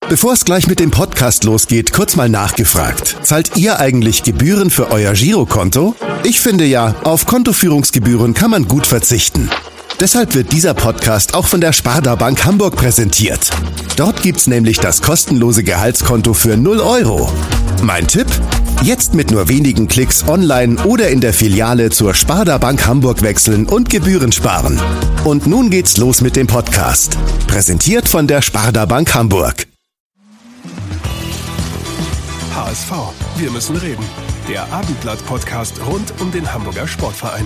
Bevor es gleich mit dem Podcast losgeht, kurz mal nachgefragt. Zahlt ihr eigentlich Gebühren für euer Girokonto? Ich finde ja, auf Kontoführungsgebühren kann man gut verzichten. Deshalb wird dieser Podcast auch von der Sparda Bank Hamburg präsentiert. Dort gibt's nämlich das kostenlose Gehaltskonto für 0 €. Mein Tipp? Jetzt mit nur wenigen Klicks online oder in der Filiale zur Sparda Bank Hamburg wechseln und Gebühren sparen. Und nun geht's los mit dem Podcast. Präsentiert von der Sparda Bank Hamburg. HSV, wir müssen reden. Der Abendblatt-Podcast rund um den Hamburger Sportverein.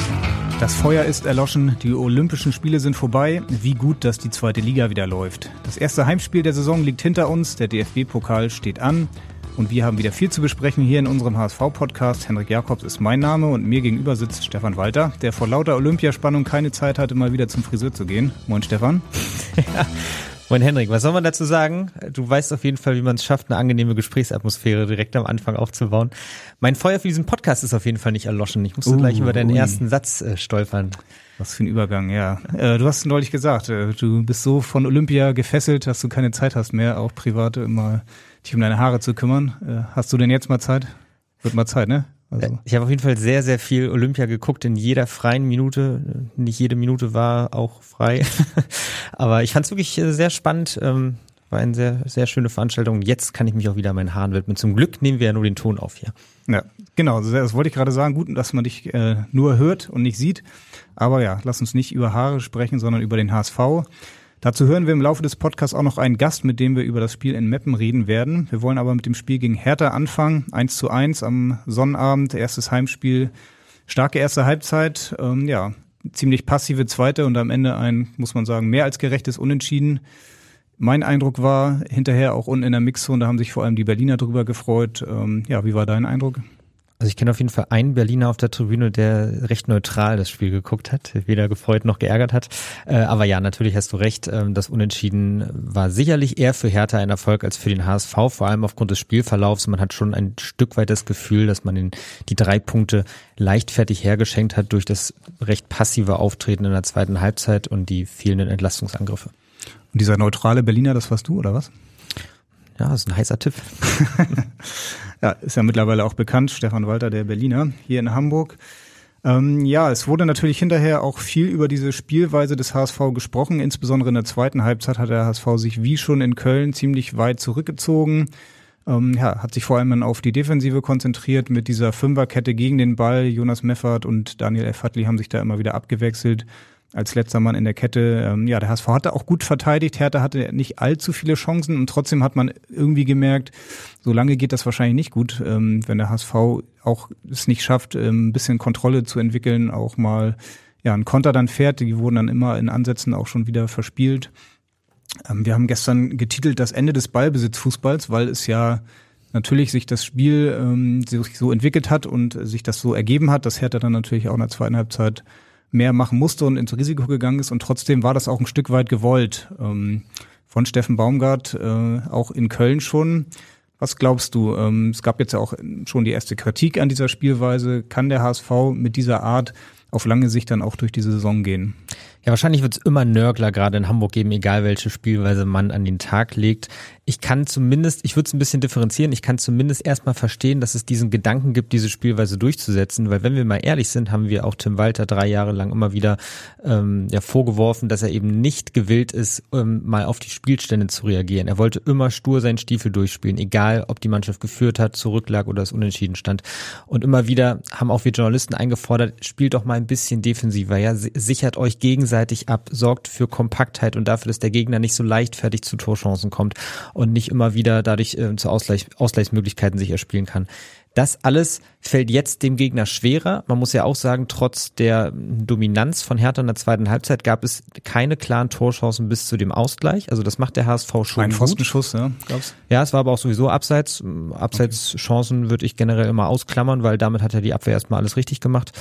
Das Feuer ist erloschen, die Olympischen Spiele sind vorbei. Wie gut, dass die zweite Liga wieder läuft. Das erste Heimspiel der Saison liegt hinter uns, der DFB-Pokal steht an. Und wir haben wieder viel zu besprechen hier in unserem HSV-Podcast. Henrik Jakobs ist mein Name und mir gegenüber sitzt Stefan Walter, der vor lauter Olympiaspannung keine Zeit hatte, mal wieder zum Friseur zu gehen. Moin Stefan. Ja. Moin Henrik, was soll man dazu sagen? Du weißt auf jeden Fall, wie man es schafft, eine angenehme Gesprächsatmosphäre direkt am Anfang aufzubauen. Mein Feuer für diesen Podcast ist auf jeden Fall nicht erloschen. Ich musste gleich über deinen ersten Satz stolpern. Was für ein Übergang, ja. Du hast neulich gesagt, du bist so von Olympia gefesselt, dass du keine Zeit hast mehr, auch privat immer dich um deine Haare zu kümmern. Hast du denn jetzt mal Zeit? Wird mal Zeit, ne? Also. Ich habe auf jeden Fall sehr, sehr viel Olympia geguckt, in jeder freien Minute. Nicht jede Minute war auch frei. Aber ich fand es wirklich sehr spannend. War eine sehr, sehr schöne Veranstaltung. Jetzt kann ich mich auch wieder meinen Haaren widmen. Zum Glück nehmen wir ja nur den Ton auf hier. Ja, genau. Das wollte ich gerade sagen. Gut, dass man dich nur hört und nicht sieht. Aber ja, lass uns nicht über Haare sprechen, sondern über den HSV. Dazu hören wir im Laufe des Podcasts auch noch einen Gast, mit dem wir über das Spiel in Meppen reden werden. Wir wollen aber mit dem Spiel gegen Hertha anfangen. 1:1 am Sonnabend, erstes Heimspiel. Starke erste Halbzeit, ziemlich passive zweite und am Ende ein, muss man sagen, mehr als gerechtes Unentschieden. Mein Eindruck war hinterher auch unten in der Mixzone, da haben sich vor allem die Berliner drüber gefreut. Wie war dein Eindruck? Also ich kenne auf jeden Fall einen Berliner auf der Tribüne, der recht neutral das Spiel geguckt hat, weder gefreut noch geärgert hat. Aber ja, natürlich hast du recht, das Unentschieden war sicherlich eher für Hertha ein Erfolg als für den HSV, vor allem aufgrund des Spielverlaufs. Man hat schon ein Stück weit das Gefühl, dass man die 3 Punkte leichtfertig hergeschenkt hat durch das recht passive Auftreten in der zweiten Halbzeit und die fehlenden Entlastungsangriffe. Und dieser neutrale Berliner, das warst du, oder was? Ja, das ist ein heißer Tipp. Ja, ist ja mittlerweile auch bekannt, Stefan Walter, der Berliner, hier in Hamburg. Es wurde natürlich hinterher auch viel über diese Spielweise des HSV gesprochen. Insbesondere in der zweiten Halbzeit hat der HSV sich wie schon in Köln ziemlich weit zurückgezogen. Hat sich vor allem dann auf die Defensive konzentriert mit dieser Fünferkette gegen den Ball. Jonas Meffert und Daniel F. Hadley haben sich da immer wieder abgewechselt. Als letzter Mann in der Kette. Der HSV hatte auch gut verteidigt. Hertha hatte nicht allzu viele Chancen und trotzdem hat man irgendwie gemerkt, so lange geht das wahrscheinlich nicht gut, wenn der HSV auch es nicht schafft, ein bisschen Kontrolle zu entwickeln, auch mal ein Konter dann fährt. Die wurden dann immer in Ansätzen auch schon wieder verspielt. Wir haben gestern getitelt das Ende des Ballbesitzfußballs, weil es ja natürlich sich das Spiel sich so entwickelt hat und sich das so ergeben hat, dass Hertha dann natürlich auch in der zweiten Halbzeit mehr machen musste und ins Risiko gegangen ist. Und trotzdem war das auch ein Stück weit gewollt von Steffen Baumgart, auch in Köln schon. Was glaubst du? Es gab jetzt ja auch schon die erste Kritik an dieser Spielweise. Kann der HSV mit dieser Art auf lange Sicht dann auch durch diese Saison gehen? Ja, wahrscheinlich wird es immer Nörgler gerade in Hamburg geben, egal welche Spielweise man an den Tag legt. Ich würde es ein bisschen differenzieren, ich kann zumindest erstmal verstehen, dass es diesen Gedanken gibt, diese Spielweise durchzusetzen, weil wenn wir mal ehrlich sind, haben wir auch Tim Walter 3 Jahre lang immer wieder vorgeworfen, dass er eben nicht gewillt ist, mal auf die Spielstände zu reagieren. Er wollte immer stur seinen Stiefel durchspielen, egal ob die Mannschaft geführt hat, zurücklag oder es unentschieden stand. Und immer wieder haben auch wir Journalisten eingefordert, spielt doch mal ein bisschen defensiver, ja, sichert euch gegenseitig ab, sorgt für Kompaktheit und dafür, dass der Gegner nicht so leichtfertig zu Torchancen kommt und nicht immer wieder dadurch zu Ausgleichsmöglichkeiten sich erspielen kann. Das alles fällt jetzt dem Gegner schwerer. Man muss ja auch sagen, trotz der Dominanz von Hertha in der zweiten Halbzeit gab es keine klaren Torchancen bis zu dem Ausgleich. Also das macht der HSV schon ein gut. Pfostenschuss, ja, glaubst du? Ja, es war aber auch sowieso Abseits. Abseitschancen würde ich generell immer ausklammern, weil damit hat ja die Abwehr erstmal alles richtig gemacht.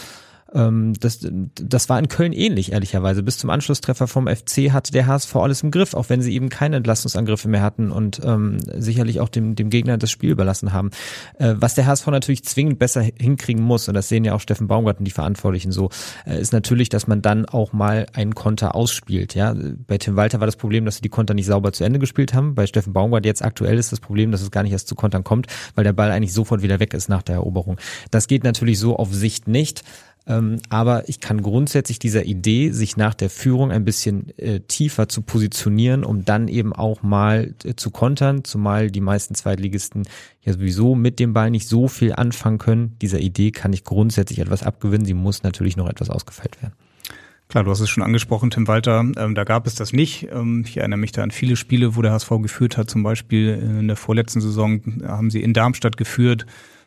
Das war in Köln ähnlich, ehrlicherweise. Bis zum Anschlusstreffer vom FC hatte der HSV alles im Griff, auch wenn sie eben keine Entlastungsangriffe mehr hatten und sicherlich auch dem Gegner das Spiel überlassen haben. Was der HSV natürlich zwingend besser hinkriegen muss, und das sehen ja auch Steffen Baumgart und die Verantwortlichen so, ist natürlich, dass man dann auch mal einen Konter ausspielt. Ja, bei Tim Walter war das Problem, dass sie die Konter nicht sauber zu Ende gespielt haben. Bei Steffen Baumgart jetzt aktuell ist das Problem, dass es gar nicht erst zu Kontern kommt, weil der Ball eigentlich sofort wieder weg ist nach der Eroberung. Das geht natürlich so auf Sicht nicht. Aber ich kann grundsätzlich dieser Idee, sich nach der Führung ein bisschen tiefer zu positionieren, um dann eben auch mal zu kontern, zumal die meisten Zweitligisten ja sowieso mit dem Ball nicht so viel anfangen können. Dieser Idee kann ich grundsätzlich etwas abgewinnen. Sie muss natürlich noch etwas ausgefeilt werden. Klar, du hast es schon angesprochen, Tim Walter, da gab es das nicht. Ich erinnere mich da an viele Spiele, wo der HSV geführt hat. Zum Beispiel in der vorletzten Saison haben sie in Darmstadt geführt.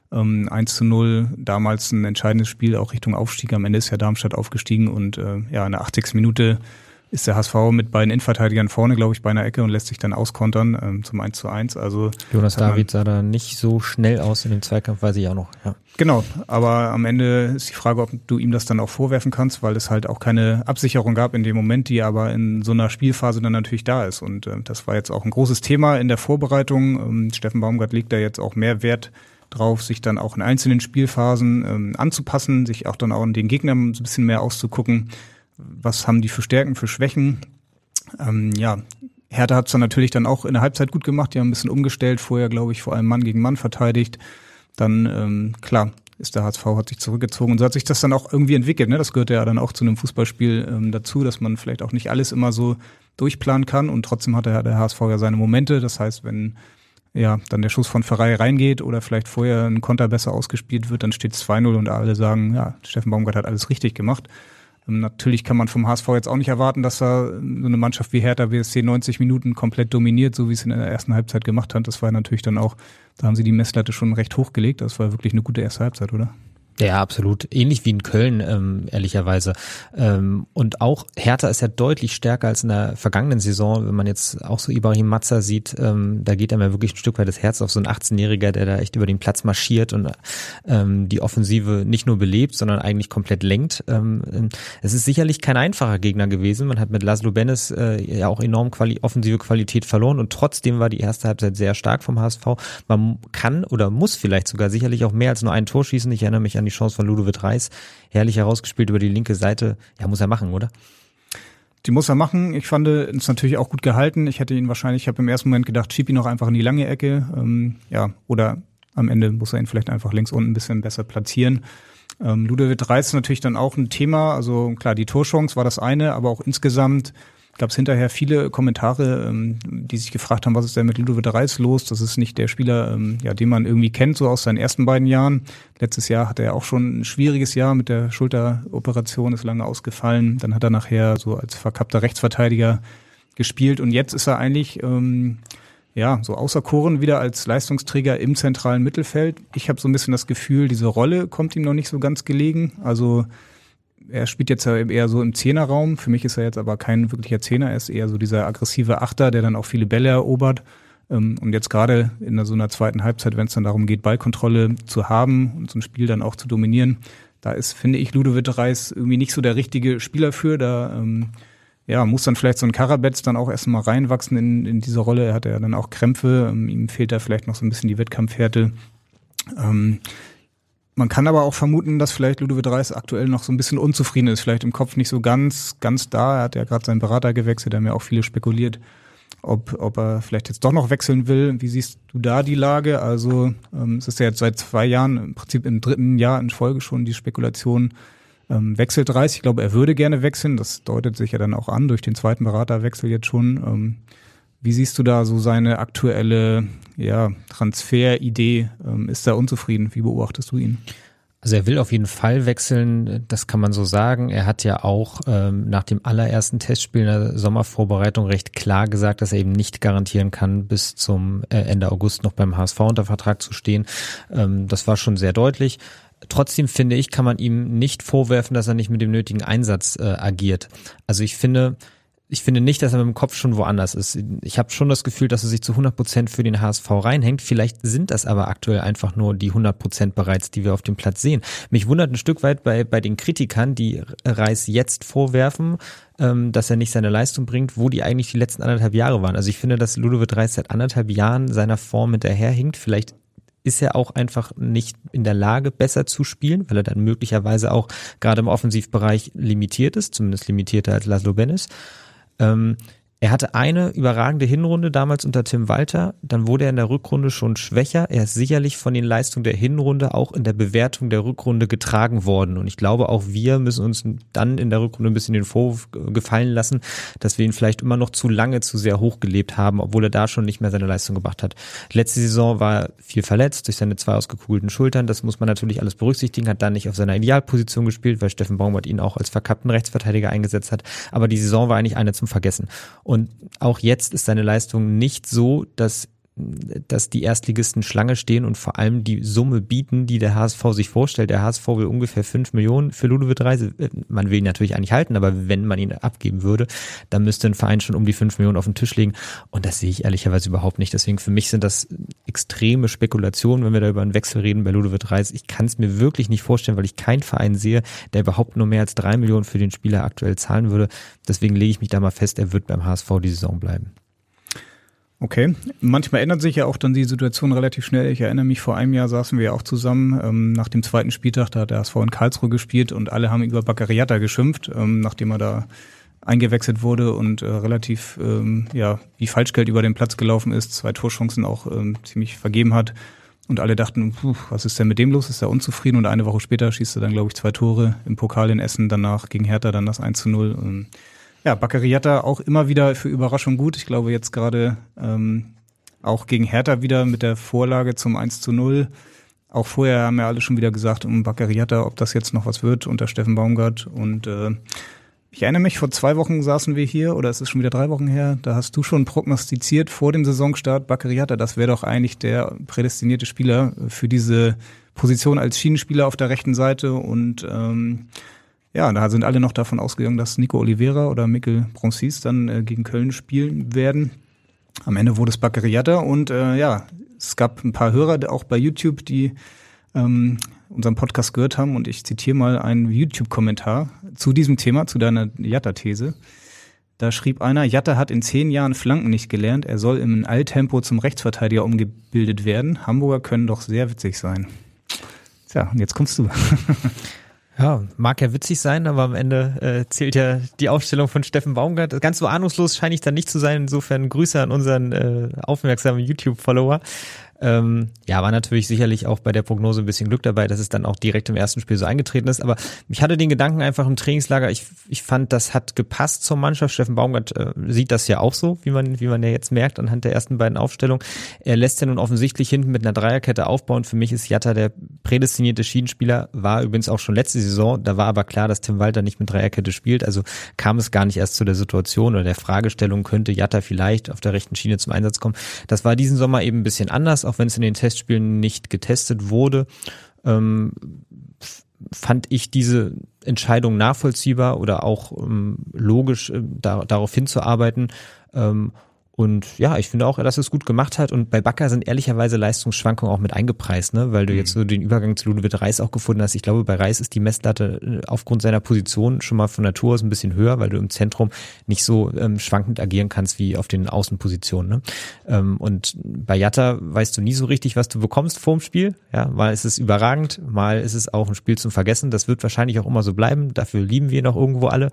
1:0, damals ein entscheidendes Spiel, auch Richtung Aufstieg. Am Ende ist ja Darmstadt aufgestiegen und in der 80. Minute ist der HSV mit beiden Innenverteidigern vorne, glaube ich, bei einer Ecke und lässt sich dann auskontern zum 1:1. Also Jonas David sah da nicht so schnell aus in dem Zweikampf, weiß ich auch noch. Ja. Genau, aber am Ende ist die Frage, ob du ihm das dann auch vorwerfen kannst, weil es halt auch keine Absicherung gab in dem Moment, die aber in so einer Spielphase dann natürlich da ist. Und das war jetzt auch ein großes Thema in der Vorbereitung. Steffen Baumgart legt da jetzt auch mehr Wert drauf, sich dann auch in einzelnen Spielphasen anzupassen, sich auch dann auch in den Gegnern ein bisschen mehr auszugucken, was haben die für Stärken, für Schwächen. Hertha hat es dann natürlich dann auch in der Halbzeit gut gemacht, die haben ein bisschen umgestellt, vorher glaube ich vor allem Mann gegen Mann verteidigt, dann ist der HSV, hat sich zurückgezogen und so hat sich das dann auch irgendwie entwickelt, ne? Das gehört ja dann auch zu einem Fußballspiel dazu, dass man vielleicht auch nicht alles immer so durchplanen kann und trotzdem hat der HSV ja seine Momente, das heißt, wenn dann der Schuss von Ferrei reingeht oder vielleicht vorher ein Konter besser ausgespielt wird, dann steht es 2:0 und alle sagen, ja, Steffen Baumgart hat alles richtig gemacht. Natürlich kann man vom HSV jetzt auch nicht erwarten, dass er so eine Mannschaft wie Hertha BSC 90 Minuten komplett dominiert, so wie es in der ersten Halbzeit gemacht hat. Das war natürlich dann auch, da haben sie die Messlatte schon recht hochgelegt. Das war wirklich eine gute erste Halbzeit, oder? Ja, absolut. Ähnlich wie in Köln, ehrlicherweise. Und auch Hertha ist ja deutlich stärker als in der vergangenen Saison. Wenn man jetzt auch so Ibrahim Matza sieht, da geht einem ja wirklich ein Stück weit das Herz auf, so ein 18-Jähriger, der da echt über den Platz marschiert und die Offensive nicht nur belebt, sondern eigentlich komplett lenkt. Es ist sicherlich kein einfacher Gegner gewesen. Man hat mit Laszlo Benes ja auch enorm offensive Qualität verloren und trotzdem war die erste Halbzeit sehr stark vom HSV. Man kann oder muss vielleicht sogar sicherlich auch mehr als nur ein Tor schießen. Ich erinnere mich an die Chance von Ludovic Reis, herrlich herausgespielt über die linke Seite. Ja, muss er machen, oder? Die muss er machen. Ich fand es natürlich auch gut gehalten. Ich habe im ersten Moment gedacht, schieb ihn noch einfach in die lange Ecke. Oder am Ende muss er ihn vielleicht einfach links unten ein bisschen besser platzieren. Ludovic Reis ist natürlich dann auch ein Thema. Also klar, die Torchance war das eine, aber auch insgesamt gab es hinterher viele Kommentare, die sich gefragt haben, was ist denn mit Ludovic Reis los? Das ist nicht der Spieler, den man irgendwie kennt, so aus seinen ersten beiden Jahren. Letztes Jahr hatte er auch schon ein schwieriges Jahr mit der Schulteroperation, ist lange ausgefallen. Dann hat er nachher so als verkappter Rechtsverteidiger gespielt und jetzt ist er eigentlich so auserkoren wieder als Leistungsträger im zentralen Mittelfeld. Ich habe so ein bisschen das Gefühl, diese Rolle kommt ihm noch nicht so ganz gelegen. Also er spielt jetzt ja eher so im Zehnerraum. Für mich ist er jetzt aber kein wirklicher Zehner. Er ist eher so dieser aggressive Achter, der dann auch viele Bälle erobert. Und jetzt gerade in so einer zweiten Halbzeit, wenn es dann darum geht, Ballkontrolle zu haben und so ein Spiel dann auch zu dominieren, da ist, finde ich, Ludovic Reis irgendwie nicht so der richtige Spieler für. Da muss dann vielleicht so ein Karabetz dann auch erstmal reinwachsen in diese Rolle. Er hat ja dann auch Krämpfe. Ihm fehlt da vielleicht noch so ein bisschen die Wettkampfhärte. Man kann aber auch vermuten, dass vielleicht Ludovic Reis aktuell noch so ein bisschen unzufrieden ist, vielleicht im Kopf nicht so ganz da. Er hat ja gerade seinen Berater gewechselt, da haben ja auch viele spekuliert, ob er vielleicht jetzt doch noch wechseln will. Wie siehst du da die Lage? Also es ist ja jetzt seit 2 Jahren, im Prinzip im 3. Jahr in Folge schon die Spekulation, wechselt Reis. Ich glaube, er würde gerne wechseln. Das deutet sich ja dann auch an durch den zweiten Beraterwechsel jetzt schon. Wie siehst du da so seine aktuelle Transferidee? Ist er unzufrieden? Wie beobachtest du ihn? Also er will auf jeden Fall wechseln, das kann man so sagen. Er hat ja auch nach dem allerersten Testspiel in der Sommervorbereitung recht klar gesagt, dass er eben nicht garantieren kann, bis zum Ende August noch beim HSV unter Vertrag zu stehen. Das war schon sehr deutlich. Trotzdem finde ich, kann man ihm nicht vorwerfen, dass er nicht mit dem nötigen Einsatz agiert. Also ich finde, ich finde nicht, dass er mit dem Kopf schon woanders ist. Ich habe schon das Gefühl, dass er sich zu 100% für den HSV reinhängt. Vielleicht sind das aber aktuell einfach nur die 100% bereits, die wir auf dem Platz sehen. Mich wundert ein Stück weit bei den Kritikern, die Reis jetzt vorwerfen, dass er nicht seine Leistung bringt, wo die eigentlich die letzten 1,5 Jahre waren. Also ich finde, dass Ludovic Reis seit 1,5 Jahren seiner Form hinterherhinkt. Vielleicht ist er auch einfach nicht in der Lage, besser zu spielen, weil er dann möglicherweise auch gerade im Offensivbereich limitiert ist, zumindest limitierter als Laszlo Benes. Er hatte eine überragende Hinrunde damals unter Tim Walter, dann wurde er in der Rückrunde schon schwächer. Er ist sicherlich von den Leistungen der Hinrunde auch in der Bewertung der Rückrunde getragen worden. Und ich glaube, auch wir müssen uns dann in der Rückrunde ein bisschen den Vorwurf gefallen lassen, dass wir ihn vielleicht immer noch zu lange zu sehr hochgelebt haben, obwohl er da schon nicht mehr seine Leistung gebracht hat. Letzte Saison war er viel verletzt durch seine 2 ausgekugelten Schultern. Das muss man natürlich alles berücksichtigen, hat dann nicht auf seiner Idealposition gespielt, weil Steffen Baumgart ihn auch als verkappten Rechtsverteidiger eingesetzt hat. Aber die Saison war eigentlich eine zum Vergessen. Und auch jetzt ist seine Leistung nicht so, dass die Erstligisten Schlange stehen und vor allem die Summe bieten, die der HSV sich vorstellt. Der HSV will ungefähr 5 Millionen für Ludovic Reis. Man will ihn natürlich eigentlich halten, aber wenn man ihn abgeben würde, dann müsste ein Verein schon um die 5 Millionen auf den Tisch legen. Und das sehe ich ehrlicherweise überhaupt nicht. Deswegen für mich sind das extreme Spekulationen, wenn wir da über einen Wechsel reden bei Ludovic Reis. Ich kann es mir wirklich nicht vorstellen, weil ich keinen Verein sehe, der überhaupt nur mehr als 3 Millionen für den Spieler aktuell zahlen würde. Deswegen lege ich mich da mal fest, er wird beim HSV die Saison bleiben. Okay, manchmal ändert sich ja auch dann die Situation relativ schnell. Ich erinnere mich, vor einem Jahr saßen wir ja auch zusammen, nach dem 2. Spieltag, da hat der HSV in Karlsruhe gespielt und alle haben über Baccariata geschimpft, nachdem er da eingewechselt wurde und relativ wie Falschgeld über den Platz gelaufen ist, 2 Torchancen auch ziemlich vergeben hat. Und alle dachten, was ist denn mit dem los? Ist er unzufrieden? Und eine Woche später schießt er dann, glaube ich, 2 Tore im Pokal in Essen, danach gegen Hertha dann das 1:0. Ja, Baccariata auch immer wieder für Überraschung gut. Ich glaube jetzt gerade auch gegen Hertha wieder mit der Vorlage zum 1:0. Auch vorher haben ja alle schon wieder gesagt, Baccariata, ob das jetzt noch was wird unter Steffen Baumgart. Und ich erinnere mich, vor 2 Wochen saßen wir hier, oder es ist schon wieder 3 Wochen her, da hast du schon prognostiziert vor dem Saisonstart, Baccariata, das wäre doch eigentlich der prädestinierte Spieler für diese Position als Schienenspieler auf der rechten Seite. Und da sind alle noch davon ausgegangen, dass Nico Oliveira oder Mikkel Bronsis dann gegen Köln spielen werden. Am Ende wurde es Baccariata und es gab ein paar Hörer auch bei YouTube, die unseren Podcast gehört haben und ich zitiere mal einen YouTube-Kommentar zu diesem Thema, zu deiner Jatta-These. Da schrieb einer, Jatta hat in 10 Jahren Flanken nicht gelernt, er soll im Eiltempo zum Rechtsverteidiger umgebildet werden. Hamburger können doch sehr witzig sein. Tja, und jetzt kommst du. Ja, mag ja witzig sein, aber am Ende zählt ja die Aufstellung von Steffen Baumgart. Ganz so ahnungslos scheine ich dann nicht zu sein. Insofern Grüße an unseren aufmerksamen YouTube-Follower. War natürlich sicherlich auch bei der Prognose ein bisschen Glück dabei, dass es dann auch direkt im ersten Spiel so eingetreten ist. Aber ich hatte den Gedanken einfach im Trainingslager, ich fand, das hat gepasst zur Mannschaft. Steffen Baumgart sieht das ja auch so, wie man ja jetzt merkt anhand der ersten beiden Aufstellungen. Er lässt ja nun offensichtlich hinten mit einer Dreierkette aufbauen. Für mich ist Jatta der prädestinierte Schienenspieler, war übrigens auch schon letzte Saison. Da war aber klar, dass Tim Walter nicht mit Dreierkette spielt. Also kam es gar nicht erst zu der Situation oder der Fragestellung, könnte Jatta vielleicht auf der rechten Schiene zum Einsatz kommen. Das war diesen Sommer eben ein bisschen anders, auch wenn es in den Testspielen nicht getestet wurde, fand ich diese Entscheidung nachvollziehbar oder auch logisch, darauf hinzuarbeiten. Und ja, ich finde auch, dass er es gut gemacht hat. Und bei Bakker sind ehrlicherweise Leistungsschwankungen auch mit eingepreist, ne? Weil du jetzt so den Übergang zu Ludovic Reis auch gefunden hast. Ich glaube, bei Reis ist die Messlatte aufgrund seiner Position schon mal von Natur aus ein bisschen höher, weil du im Zentrum nicht so schwankend agieren kannst wie auf den Außenpositionen. Ne? Und bei Jatta weißt du nie so richtig, was du bekommst vorm Spiel. Ja, mal ist es überragend, mal ist es auch ein Spiel zum Vergessen. Das wird wahrscheinlich auch immer so bleiben. Dafür lieben wir ihn auch irgendwo alle.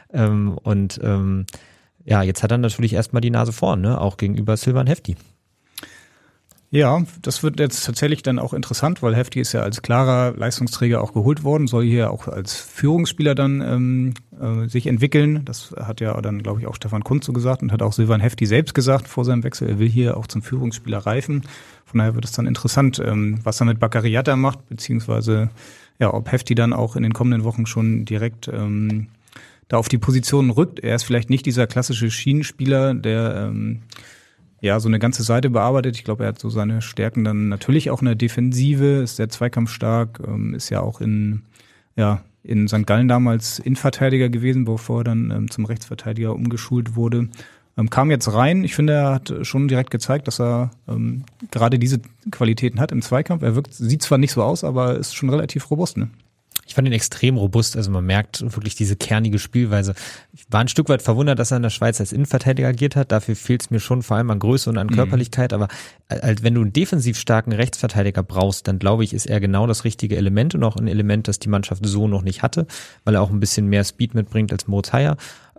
Ja, jetzt hat er natürlich erstmal die Nase vorn, ne? Auch gegenüber Silvan Hefti. Ja, das wird jetzt tatsächlich dann auch interessant, weil Hefti ist ja als klarer Leistungsträger auch geholt worden, soll hier auch als Führungsspieler dann sich entwickeln. Das hat ja dann, glaube ich, auch Stefan Kuntz so gesagt und hat auch Silvan Hefti selbst gesagt vor seinem Wechsel, er will hier auch zum Führungsspieler reifen. Von daher wird es dann interessant, was er mit Baccariata macht, beziehungsweise ja, ob Hefti dann auch in den kommenden Wochen schon direkt da auf die Positionen rückt. Er ist vielleicht nicht dieser klassische Schienenspieler, der so eine ganze Seite bearbeitet. Ich glaube, er hat so seine Stärken dann natürlich auch in der Defensive, ist sehr zweikampfstark, ist ja auch in in St. Gallen damals Innenverteidiger gewesen, bevor er dann zum Rechtsverteidiger umgeschult wurde. Kam jetzt rein. Ich finde, er hat schon direkt gezeigt, dass er gerade diese Qualitäten hat im Zweikampf. Er sieht zwar nicht so aus, aber ist schon relativ robust, ne? Ich fand ihn extrem robust, also man merkt wirklich diese kernige Spielweise. Ich war ein Stück weit verwundert, dass er in der Schweiz als Innenverteidiger agiert hat. Dafür fehlt es mir schon vor allem an Größe und an Körperlichkeit. Aber wenn du einen defensiv starken Rechtsverteidiger brauchst, dann glaube ich, ist er genau das richtige Element und auch ein Element, das die Mannschaft so noch nicht hatte, weil er auch ein bisschen mehr Speed mitbringt als Moritz Heyer.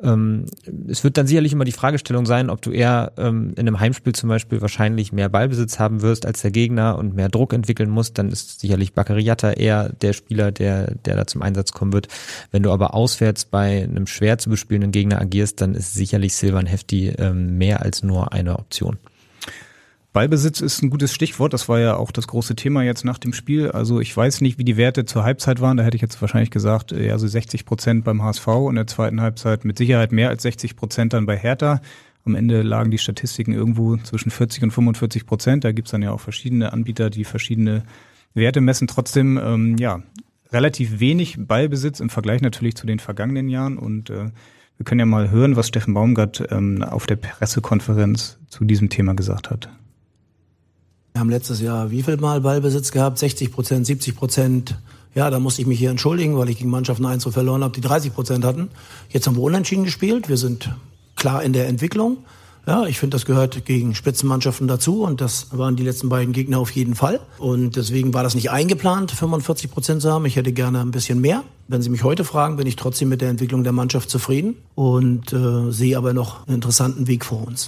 Es wird dann sicherlich immer die Fragestellung sein, ob du eher in einem Heimspiel zum Beispiel wahrscheinlich mehr Ballbesitz haben wirst als der Gegner und mehr Druck entwickeln musst, dann ist sicherlich Bakary Jatta eher der Spieler, der da zum Einsatz kommen wird. Wenn du aber auswärts bei einem schwer zu bespielenden Gegner agierst, dann ist sicherlich Silvan Hefti mehr als nur eine Option. Ballbesitz ist ein gutes Stichwort. Das war ja auch das große Thema jetzt nach dem Spiel. Also ich weiß nicht, wie die Werte zur Halbzeit waren. Da hätte ich jetzt wahrscheinlich gesagt, also 60% beim HSV und in der zweiten Halbzeit mit Sicherheit mehr als 60% dann bei Hertha. Am Ende lagen die Statistiken irgendwo zwischen 40 und 45%. Da gibt's dann ja auch verschiedene Anbieter, die verschiedene Werte messen. Trotzdem, relativ wenig Ballbesitz im Vergleich natürlich zu den vergangenen Jahren. Und wir können ja mal hören, was Steffen Baumgart auf der Pressekonferenz zu diesem Thema gesagt hat. Wir haben letztes Jahr wie viel Mal Ballbesitz gehabt? 60%, 70%. Ja, da musste ich mich hier entschuldigen, weil ich gegen Mannschaften 1-0 verloren habe, die 30% hatten. Jetzt haben wir unentschieden gespielt. Wir sind klar in der Entwicklung. Ja, ich finde, das gehört gegen Spitzenmannschaften dazu und das waren die letzten beiden Gegner auf jeden Fall. Und deswegen war das nicht eingeplant, 45% zu haben. Ich hätte gerne ein bisschen mehr. Wenn Sie mich heute fragen, bin ich trotzdem mit der Entwicklung der Mannschaft zufrieden und sehe aber noch einen interessanten Weg vor uns.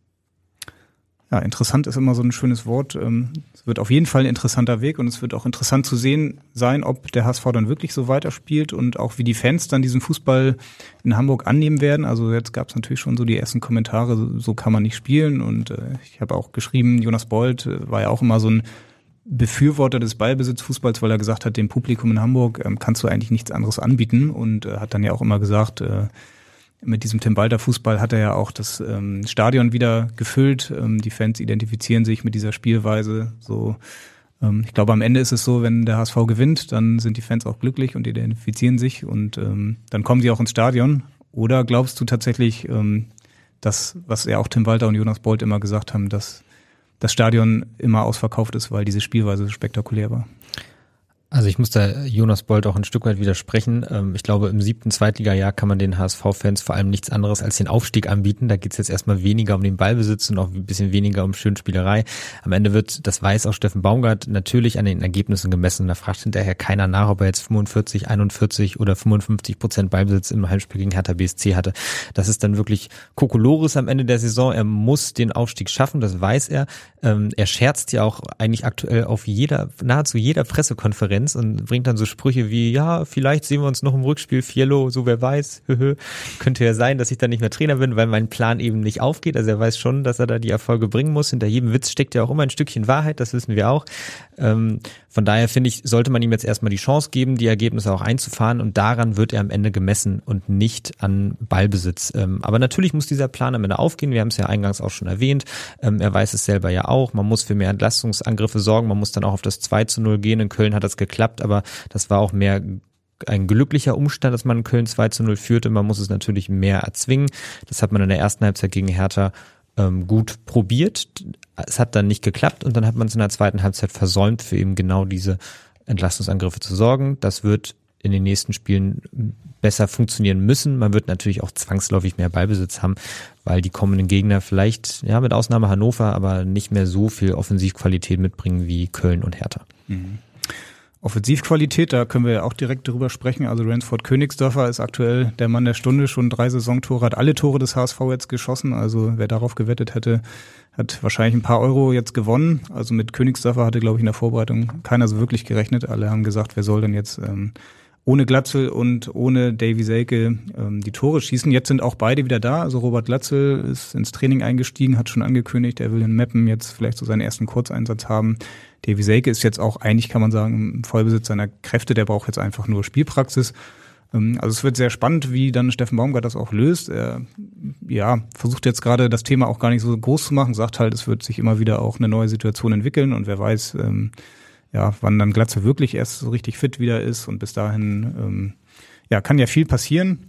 Ja, interessant ist immer so ein schönes Wort. Es wird auf jeden Fall ein interessanter Weg und es wird auch interessant zu sehen sein, ob der HSV dann wirklich so weiterspielt und auch wie die Fans dann diesen Fußball in Hamburg annehmen werden. Also jetzt gab es natürlich schon so die ersten Kommentare, so kann man nicht spielen. Und ich habe auch geschrieben, Jonas Bold war ja auch immer so ein Befürworter des Ballbesitzfußballs, weil er gesagt hat, dem Publikum in Hamburg kannst du eigentlich nichts anderes anbieten und hat dann ja auch immer gesagt, mit diesem Tim Walter Fußball hat er ja auch das Stadion wieder gefüllt. Die Fans identifizieren sich mit dieser Spielweise. So, ich glaube, am Ende ist es so, wenn der HSV gewinnt, dann sind die Fans auch glücklich und identifizieren sich und dann kommen sie auch ins Stadion. Oder glaubst du tatsächlich, dass, was ja auch Tim Walter und Jonas Bold immer gesagt haben, dass das Stadion immer ausverkauft ist, weil diese Spielweise so spektakulär war? Also ich muss da Jonas Bold auch ein Stück weit widersprechen. Ich glaube, im 7. Zweitliga-Jahr kann man den HSV-Fans vor allem nichts anderes als den Aufstieg anbieten. Da geht es jetzt erstmal weniger um den Ballbesitz und auch ein bisschen weniger um Schönspielerei. Am Ende wird, das weiß auch Steffen Baumgart, natürlich an den Ergebnissen gemessen. Da fragt hinterher keiner nach, ob er jetzt 45, 41 oder 55% Ballbesitz im Heimspiel gegen Hertha BSC hatte. Das ist dann wirklich Kokolores am Ende der Saison. Er muss den Aufstieg schaffen, das weiß er. Er scherzt ja auch eigentlich aktuell auf nahezu jeder Pressekonferenz und bringt dann so Sprüche wie, ja, vielleicht sehen wir uns noch im Rückspiel, Fiello, so wer weiß, könnte ja sein, dass ich dann nicht mehr Trainer bin, weil mein Plan eben nicht aufgeht, also er weiß schon, dass er da die Erfolge bringen muss, hinter jedem Witz steckt ja auch immer ein Stückchen Wahrheit, das wissen wir auch, von daher finde ich, sollte man ihm jetzt erstmal die Chance geben, die Ergebnisse auch einzufahren und daran wird er am Ende gemessen und nicht an Ballbesitz, aber natürlich muss dieser Plan am Ende aufgehen, wir haben es ja eingangs auch schon erwähnt, er weiß es selber ja auch, man muss für mehr Entlastungsangriffe sorgen, man muss dann auch auf das 2:0 gehen, in Köln hat das geklappt, aber das war auch mehr ein glücklicher Umstand, dass man in Köln 2:0 führte. Man muss es natürlich mehr erzwingen. Das hat man in der ersten Halbzeit gegen Hertha gut probiert. Es hat dann nicht geklappt und dann hat man es in der zweiten Halbzeit versäumt, für eben genau diese Entlastungsangriffe zu sorgen. Das wird in den nächsten Spielen besser funktionieren müssen. Man wird natürlich auch zwangsläufig mehr Ballbesitz haben, weil die kommenden Gegner vielleicht, ja, mit Ausnahme Hannover, aber nicht mehr so viel Offensivqualität mitbringen wie Köln und Hertha. Mhm. Offensivqualität, da können wir ja auch direkt drüber sprechen. Also Ransford Königsdörfer ist aktuell der Mann der Stunde, schon 3 Saisontore, hat alle Tore des HSV jetzt geschossen. Also wer darauf gewettet hätte, hat wahrscheinlich ein paar Euro jetzt gewonnen. Also mit Königsdörfer hatte, glaube ich, in der Vorbereitung keiner so wirklich gerechnet. Alle haben gesagt, wer soll denn jetzt ohne Glatzel und ohne Davy Selke die Tore schießen. Jetzt sind auch beide wieder da. Also Robert Glatzel ist ins Training eingestiegen, hat schon angekündigt, er will in Meppen jetzt vielleicht so seinen ersten Kurzeinsatz haben. Davy Selke ist jetzt auch eigentlich, kann man sagen, im Vollbesitz seiner Kräfte. Der braucht jetzt einfach nur Spielpraxis. Also es wird sehr spannend, wie dann Steffen Baumgart das auch löst. Er versucht jetzt gerade das Thema auch gar nicht so groß zu machen, sagt halt, es wird sich immer wieder auch eine neue Situation entwickeln und wer weiß, wann dann Glatzel wirklich erst so richtig fit wieder ist und bis dahin ja, kann ja viel passieren.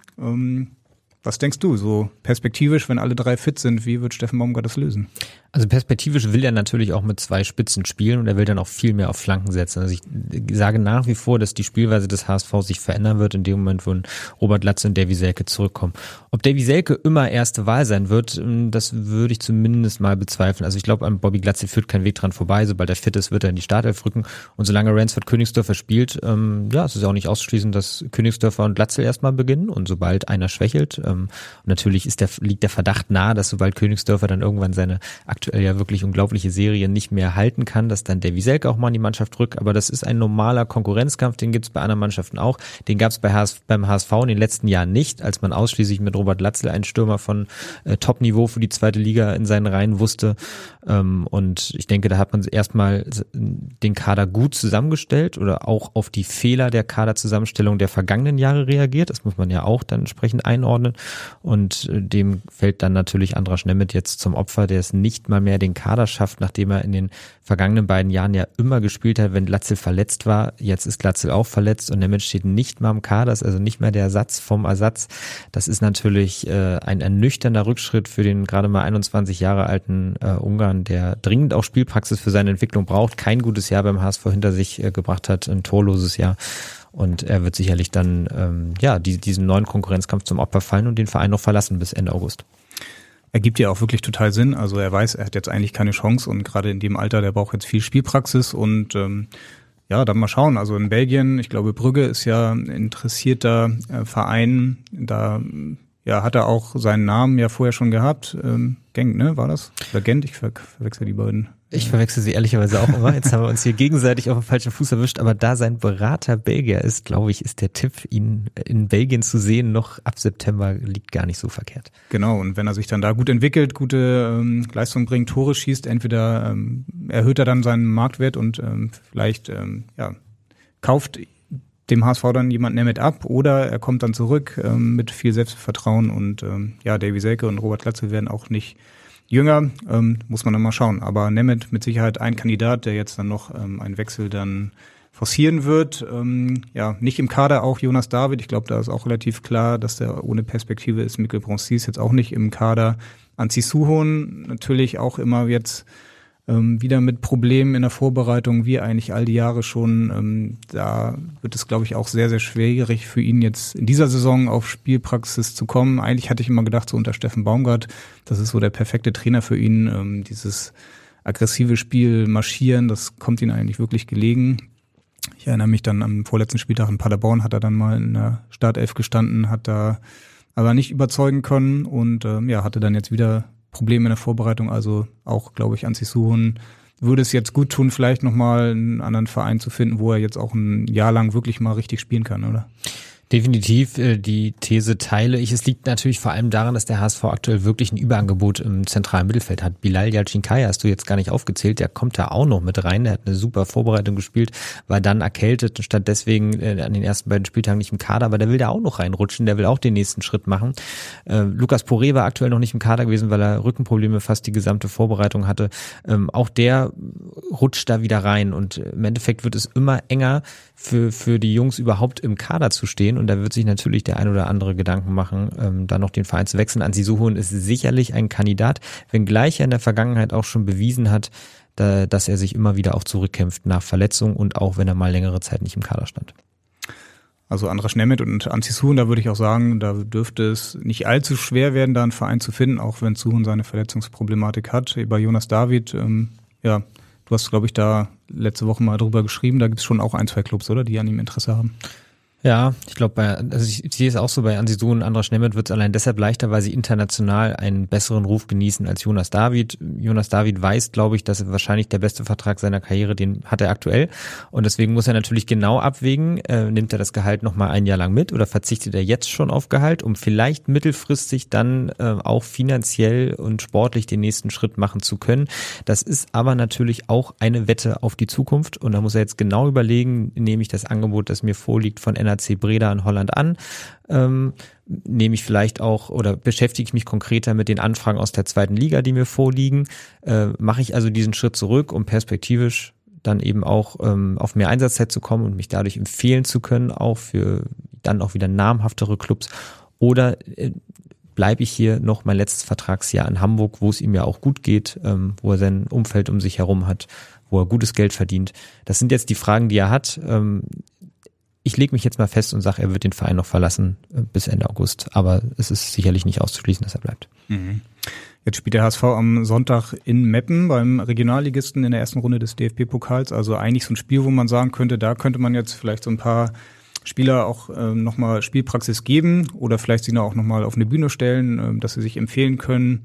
Was denkst du, so perspektivisch, wenn alle 3 fit sind, wie wird Steffen Baumgart das lösen? Also perspektivisch will er natürlich auch mit 2 Spitzen spielen und er will dann auch viel mehr auf Flanken setzen. Also ich sage nach wie vor, dass die Spielweise des HSV sich verändern wird in dem Moment, wo Robert Latze und Davy Selke zurückkommen. Ob Davy Selke immer erste Wahl sein wird, das würde ich zumindest mal bezweifeln. Also ich glaube, an Bobby Glatzel führt kein Weg dran vorbei. Sobald er fit ist, wird er in die Startelf rücken. Und solange Ransford Königsdörfer spielt, es ist auch nicht auszuschließen, dass Königsdörfer und Glatzel erstmal beginnen. Und sobald einer schwächelt, natürlich liegt der Verdacht nahe, dass sobald Königsdörfer dann irgendwann seine aktuell ja wirklich unglaubliche Serie nicht mehr halten kann, dass dann Davy Selke auch mal in die Mannschaft rückt. Aber das ist ein normaler Konkurrenzkampf, den gibt es bei anderen Mannschaften auch. Den gab es beim HSV in den letzten Jahren nicht, als man ausschließlich mit Robert Latzel einen Stürmer von Top-Niveau für die zweite Liga in seinen Reihen wusste. Und ich denke, da hat man erstmal den Kader gut zusammengestellt oder auch auf die Fehler der Kaderzusammenstellung der vergangenen Jahre reagiert. Das muss man ja auch dann entsprechend einordnen. Und dem fällt dann natürlich Andras Nemeth jetzt zum Opfer, der es nicht mal mehr den Kader schafft, nachdem er in den vergangenen beiden Jahren ja immer gespielt hat, wenn Glatzel verletzt war. Jetzt ist Glatzel auch verletzt und Nemeth steht nicht mal im Kader, ist also nicht mehr der Ersatz vom Ersatz. Das ist natürlich ein ernüchternder Rückschritt für den gerade mal 21 Jahre alten Ungarn, der dringend auch Spielpraxis für seine Entwicklung braucht, kein gutes Jahr beim HSV hinter sich gebracht hat, ein torloses Jahr. Und er wird sicherlich dann diesen neuen Konkurrenzkampf zum Opfer fallen und den Verein noch verlassen bis Ende August. Ergibt ja auch wirklich total Sinn. Also er weiß, er hat jetzt eigentlich keine Chance und gerade in dem Alter, der braucht jetzt viel Spielpraxis und dann mal schauen. Also in Belgien, ich glaube Brügge ist ja ein interessierter Verein. Da hat er auch seinen Namen ja vorher schon gehabt. Genk, ne, war das? Oder Gent? Ich verwechsel die beiden. Ich verwechsel sie ehrlicherweise auch immer. Jetzt haben wir uns hier gegenseitig auf den falschen Fuß erwischt. Aber da sein Berater Belgier ist, glaube ich, ist der Tipp, ihn in Belgien zu sehen, noch ab September liegt gar nicht so verkehrt. Genau, und wenn er sich dann da gut entwickelt, gute Leistung bringt, Tore schießt, entweder erhöht er dann seinen Marktwert und vielleicht kauft dem HSV dann jemand Nemeth ab oder er kommt dann zurück mit viel Selbstvertrauen und Davy Selke und Robert Glatzel werden auch nicht jünger, muss man dann mal schauen. Aber Nemeth mit Sicherheit ein Kandidat, der jetzt dann noch einen Wechsel dann forcieren wird. Nicht im Kader auch Jonas David. Ich glaube, da ist auch relativ klar, dass der ohne Perspektive ist. Mikkel Bronzy ist jetzt auch nicht im Kader. Anzi Suhon natürlich auch immer jetzt wieder mit Problemen in der Vorbereitung, wie eigentlich all die Jahre schon. Da wird es, glaube ich, auch sehr, sehr schwierig für ihn jetzt in dieser Saison auf Spielpraxis zu kommen. Eigentlich hatte ich immer gedacht, so unter Steffen Baumgart, das ist so der perfekte Trainer für ihn. Dieses aggressive Spiel, Marschieren, das kommt ihm eigentlich wirklich gelegen. Ich erinnere mich dann am vorletzten Spieltag in Paderborn, hat er dann mal in der Startelf gestanden, hat da aber nicht überzeugen können und hatte dann jetzt wieder Probleme in der Vorbereitung, also auch, glaube ich, Anzi Suhon würde es jetzt gut tun, vielleicht nochmal einen anderen Verein zu finden, wo er jetzt auch ein Jahr lang wirklich mal richtig spielen kann, oder? Definitiv, die These teile ich. Es liegt natürlich vor allem daran, dass der HSV aktuell wirklich ein Überangebot im zentralen Mittelfeld hat. Bilal Yalcinkaya hast du jetzt gar nicht aufgezählt, der kommt da auch noch mit rein. Der hat eine super Vorbereitung gespielt, war dann erkältet und stand deswegen an den ersten beiden Spieltagen nicht im Kader, aber der will da auch noch reinrutschen, der will auch den nächsten Schritt machen. Lucas Poré war aktuell noch nicht im Kader gewesen, weil er Rückenprobleme fast die gesamte Vorbereitung hatte. Auch der rutscht da wieder rein und im Endeffekt wird es immer enger für die Jungs überhaupt im Kader zu stehen. Und da wird sich natürlich der ein oder andere Gedanken machen, da noch den Verein zu wechseln. Anzi Suhon ist sicherlich ein Kandidat, wenngleich er in der Vergangenheit auch schon bewiesen hat, dass er sich immer wieder auch zurückkämpft nach Verletzungen und auch wenn er mal längere Zeit nicht im Kader stand. Also Andras Nemeth und Anzi Suhon, da würde ich auch sagen, da dürfte es nicht allzu schwer werden, da einen Verein zu finden, auch wenn Suhon seine Verletzungsproblematik hat. Bei Jonas David, du hast, glaube ich, da letzte Woche mal drüber geschrieben, da gibt es schon auch 1-2 Clubs, oder, die an ihm Interesse haben. Ja, ich glaube, ich sehe es auch so, bei Anzi Suhon und Andras Nemeth wird es allein deshalb leichter, weil sie international einen besseren Ruf genießen als Jonas David. Jonas David weiß, glaube ich, dass er wahrscheinlich der beste Vertrag seiner Karriere, den hat er aktuell. Und deswegen muss er natürlich genau abwägen, nimmt er das Gehalt nochmal ein Jahr lang mit oder verzichtet er jetzt schon auf Gehalt, um vielleicht mittelfristig dann auch finanziell und sportlich den nächsten Schritt machen zu können. Das ist aber natürlich auch eine Wette auf die Zukunft und da muss er jetzt genau überlegen, nehme ich das Angebot, das mir vorliegt von NAC Breda in Holland an, nehme ich vielleicht auch oder beschäftige ich mich konkreter mit den Anfragen aus der zweiten Liga, die mir vorliegen, mache ich also diesen Schritt zurück, um perspektivisch dann eben auch auf mehr Einsatzzeit zu kommen und mich dadurch empfehlen zu können, auch für dann auch wieder namhaftere Clubs, oder bleibe ich hier noch mein letztes Vertragsjahr in Hamburg, wo es ihm ja auch gut geht, wo er sein Umfeld um sich herum hat, wo er gutes Geld verdient. Das sind jetzt die Fragen, die er hat. Ich lege mich jetzt mal fest und sage, er wird den Verein noch verlassen bis Ende August. Aber es ist sicherlich nicht auszuschließen, dass er bleibt. Mhm. Jetzt spielt der HSV am Sonntag in Meppen beim Regionalligisten in der ersten Runde des DFB-Pokals. Also eigentlich so ein Spiel, wo man sagen könnte, da könnte man jetzt vielleicht so ein paar Spieler auch nochmal Spielpraxis geben oder vielleicht sie auch nochmal auf eine Bühne stellen, dass sie sich empfehlen können.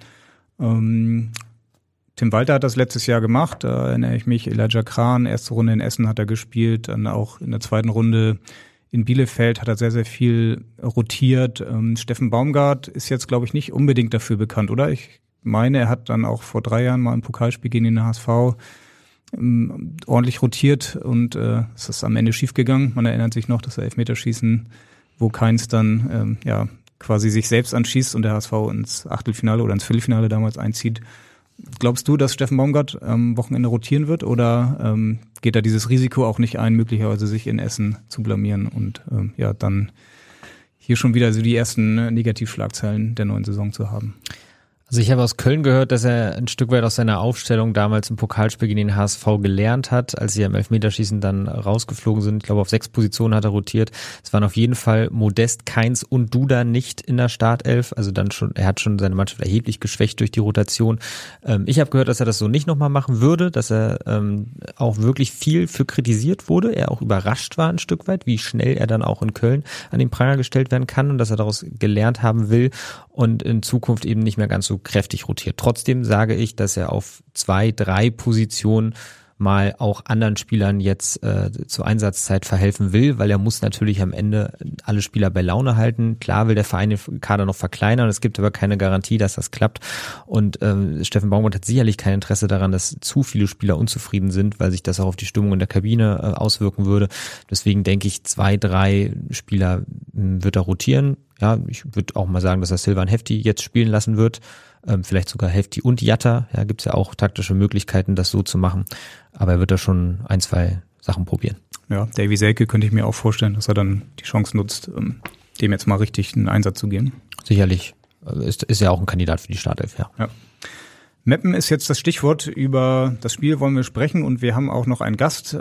Tim Walter hat das letztes Jahr gemacht, da erinnere ich mich. Elijah Kran, erste Runde in Essen hat er gespielt, dann auch in der zweiten Runde in Bielefeld hat er sehr, sehr viel rotiert. Steffen Baumgart ist jetzt, glaube ich, nicht unbedingt dafür bekannt, oder? Ich meine, er hat dann auch vor 3 Jahren mal ein Pokalspiel gegen den HSV ordentlich rotiert und es ist am Ende schief gegangen. Man erinnert sich noch, dass Elfmeterschießen, wo Keins dann quasi sich selbst anschießt und der HSV ins Achtelfinale oder ins Viertelfinale damals einzieht. Glaubst du, dass Steffen Baumgart am Wochenende rotieren wird oder geht da dieses Risiko auch nicht ein, möglicherweise sich in Essen zu blamieren und dann hier schon wieder so die ersten Negativschlagzeilen der neuen Saison zu haben? Also ich habe aus Köln gehört, dass er ein Stück weit aus seiner Aufstellung damals im Pokalspiel gegen den HSV gelernt hat, als sie im Elfmeterschießen dann rausgeflogen sind. Ich glaube, auf 6 Positionen hat er rotiert. Es waren auf jeden Fall Modest, Keins und Duda nicht in der Startelf. Also dann schon, er hat schon seine Mannschaft erheblich geschwächt durch die Rotation. Ich habe gehört, dass er das so nicht nochmal machen würde, dass er auch wirklich viel für kritisiert wurde. Er auch überrascht war ein Stück weit, wie schnell er dann auch in Köln an den Pranger gestellt werden kann und dass er daraus gelernt haben will und in Zukunft eben nicht mehr ganz so kräftig rotiert. Trotzdem sage ich, dass er auf 2, 3 Positionen mal auch anderen Spielern jetzt zur Einsatzzeit verhelfen will, weil er muss natürlich am Ende alle Spieler bei Laune halten. Klar will der Verein den Kader noch verkleinern, es gibt aber keine Garantie, dass das klappt. Und Steffen Baumgart hat sicherlich kein Interesse daran, dass zu viele Spieler unzufrieden sind, weil sich das auch auf die Stimmung in der Kabine auswirken würde. Deswegen denke ich, 2, 3 Spieler wird er rotieren. Ja, ich würde auch mal sagen, dass er Silvan Hefti jetzt spielen lassen wird. Vielleicht sogar Hefti und Jatta. Ja, gibt's ja auch taktische Möglichkeiten, das so zu machen. Aber er wird da schon 1, 2 Sachen probieren. Ja, Davy Selke könnte ich mir auch vorstellen, dass er dann die Chance nutzt, dem jetzt mal richtig einen Einsatz zu geben. Sicherlich. Ist ja auch ein Kandidat für die Startelf, ja. Meppen ist jetzt das Stichwort. Über das Spiel wollen wir sprechen und wir haben auch noch einen Gast,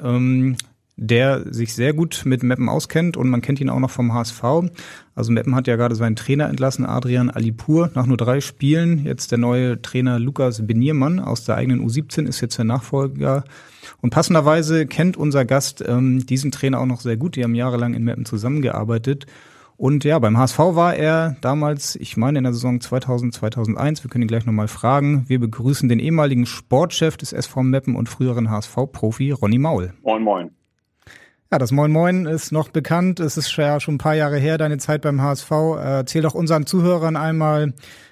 der sich sehr gut mit Meppen auskennt und man kennt ihn auch noch vom HSV. Also Meppen hat ja gerade seinen Trainer entlassen, Adrian Alipur, nach nur 3 Spielen. Jetzt der neue Trainer Lukas Beniermann aus der eigenen U17 ist jetzt der Nachfolger. Und passenderweise kennt unser Gast diesen Trainer auch noch sehr gut. Die haben jahrelang in Meppen zusammengearbeitet. Und ja, beim HSV war er damals, ich meine in der Saison 2000, 2001, wir können ihn gleich nochmal fragen. Wir begrüßen den ehemaligen Sportchef des SV Meppen und früheren HSV-Profi Ronny Maul. Moin, moin. Ja, das Moin Moin ist noch bekannt. Es ist ja schon ein paar Jahre her, deine Zeit beim HSV. Erzähl doch unseren Zuhörern einmal,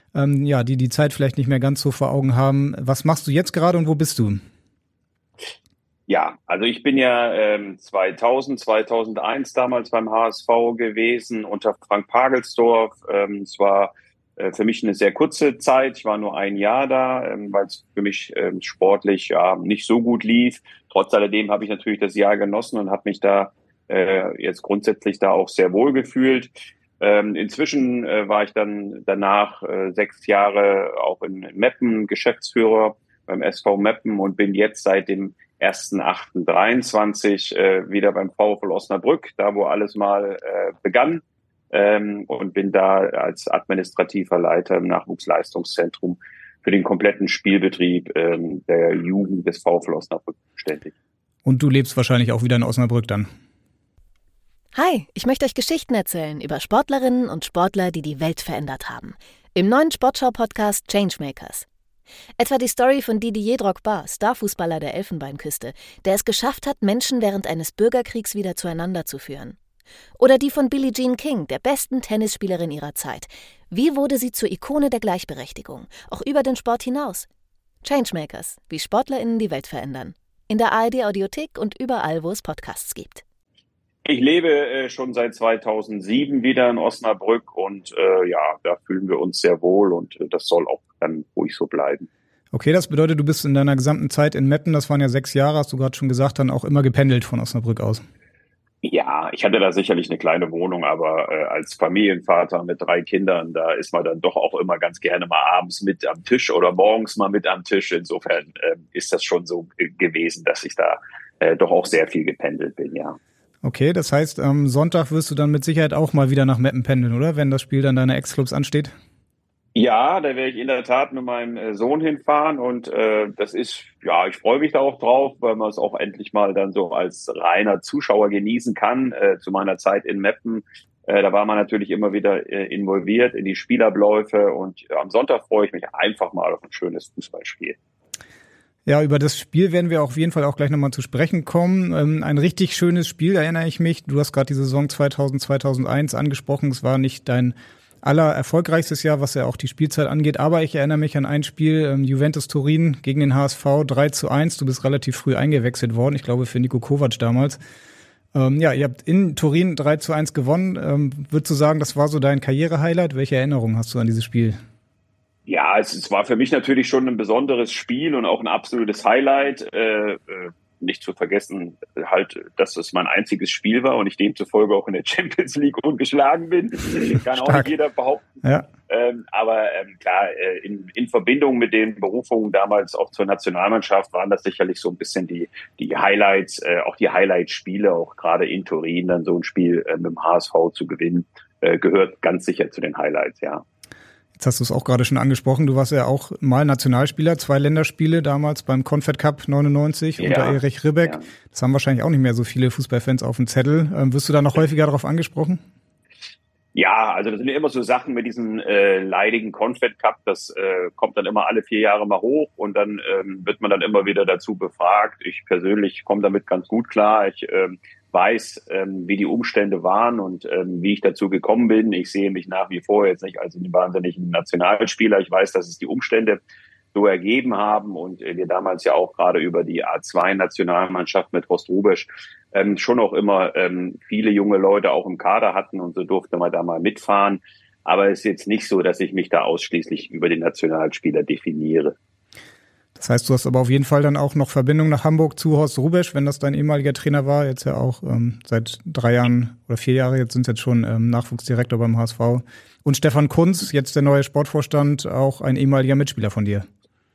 die Zeit vielleicht nicht mehr ganz so vor Augen haben. Was machst du jetzt gerade und wo bist du? Ja, also ich bin ja 2001 damals beim HSV gewesen unter Frank Pagelsdorf. Es war für mich eine sehr kurze Zeit. Ich war nur 1 Jahr da, weil es für mich sportlich nicht so gut lief. Trotz alledem habe ich natürlich das Jahr genossen und habe mich da jetzt grundsätzlich da auch sehr wohl gefühlt. Inzwischen war ich dann danach 6 Jahre auch in Meppen Geschäftsführer beim SV Meppen und bin jetzt seit dem 1.8.23 wieder beim VfL Osnabrück, da wo alles mal begann. Und bin da als administrativer Leiter im Nachwuchsleistungszentrum für den kompletten Spielbetrieb der Jugend des VfL Osnabrück ständig. Und du lebst wahrscheinlich auch wieder in Osnabrück dann? Hi, ich möchte euch Geschichten erzählen über Sportlerinnen und Sportler, die die Welt verändert haben. Im neuen Sportschau-Podcast Changemakers. Etwa die Story von Didier Drogba, Starfußballer der Elfenbeinküste, der es geschafft hat, Menschen während eines Bürgerkriegs wieder zueinander zu führen. Oder die von Billie Jean King, der besten Tennisspielerin ihrer Zeit. Wie wurde sie zur Ikone der Gleichberechtigung, auch über den Sport hinaus? Changemakers, wie SportlerInnen die Welt verändern. In der ARD-Audiothek und überall, wo es Podcasts gibt. Ich lebe schon seit 2007 wieder in Osnabrück und da fühlen wir uns sehr wohl und das soll auch dann ruhig so bleiben. Okay, das bedeutet, du bist in deiner gesamten Zeit in Meppen, das waren ja 6 Jahre, hast du gerade schon gesagt, dann auch immer gependelt von Osnabrück aus. Ja, ich hatte da sicherlich eine kleine Wohnung, aber als Familienvater mit 3 Kindern, da ist man dann doch auch immer ganz gerne mal abends mit am Tisch oder morgens mal mit am Tisch. Insofern ist das schon so gewesen, dass ich da doch auch sehr viel gependelt bin, ja. Okay, das heißt, am Sonntag wirst du dann mit Sicherheit auch mal wieder nach Meppen pendeln, oder? Wenn das Spiel dann deiner Ex-Clubs ansteht? Ja, da werde ich in der Tat mit meinem Sohn hinfahren und das ist, ja, ich freue mich da auch drauf, weil man es auch endlich mal dann so als reiner Zuschauer genießen kann. Zu meiner Zeit in Meppen, da war man natürlich immer wieder involviert in die Spielabläufe und am Sonntag freue ich mich einfach mal auf ein schönes Fußballspiel. Ja, über das Spiel werden wir auf jeden Fall auch gleich nochmal zu sprechen kommen. Ein richtig schönes Spiel, erinnere ich mich. Du hast gerade die Saison 2000, 2001 angesprochen. Es war nicht dein erfolgreichstes Jahr, was ja auch die Spielzeit angeht. Aber ich erinnere mich an ein Spiel, Juventus Turin gegen den HSV 3:1. Du bist relativ früh eingewechselt worden. Ich glaube für Niko Kovac damals. Ja, ihr habt in Turin 3:1 gewonnen. Würdest du sagen, das war so dein Karriere-Highlight? Welche Erinnerungen hast du an dieses Spiel? Ja, es war für mich natürlich schon ein besonderes Spiel und auch ein absolutes Highlight. Nicht zu vergessen, halt, dass es mein einziges Spiel war und ich demzufolge auch in der Champions League ungeschlagen bin. Kann auch nicht jeder behaupten. Ja. Aber klar, in Verbindung mit den Berufungen damals auch zur Nationalmannschaft waren das sicherlich so ein bisschen die Highlights, auch die Highlight-Spiele, auch gerade in Turin dann so ein Spiel mit dem HSV zu gewinnen, gehört ganz sicher zu den Highlights, ja. Jetzt hast du es auch gerade schon angesprochen, du warst ja auch mal Nationalspieler, 2 Länderspiele damals beim Confed Cup 99 unter Erich Ribbeck. Ja. Das haben wahrscheinlich auch nicht mehr so viele Fußballfans auf dem Zettel. Wirst du da noch häufiger darauf angesprochen? Ja, also das sind ja immer so Sachen mit diesem leidigen Confed Cup, das kommt dann immer alle 4 Jahre mal hoch und dann wird man dann immer wieder dazu befragt. Ich persönlich komme damit ganz gut klar. Ich weiß, wie die Umstände waren und wie ich dazu gekommen bin. Ich sehe mich nach wie vor jetzt nicht als einen wahnsinnigen Nationalspieler. Ich weiß, dass es die Umstände so ergeben haben und wir damals ja auch gerade über die A2-Nationalmannschaft mit Horst Hrubesch schon auch immer viele junge Leute auch im Kader hatten und so durfte man da mal mitfahren. Aber es ist jetzt nicht so, dass ich mich da ausschließlich über den Nationalspieler definiere. Das heißt, du hast aber auf jeden Fall dann auch noch Verbindung nach Hamburg zu Horst Hrubesch, wenn das dein ehemaliger Trainer war, jetzt ja auch seit 3 Jahren oder 4 Jahre, jetzt sind es jetzt schon Nachwuchsdirektor beim HSV. Und Stefan Kuntz, jetzt der neue Sportvorstand, auch ein ehemaliger Mitspieler von dir.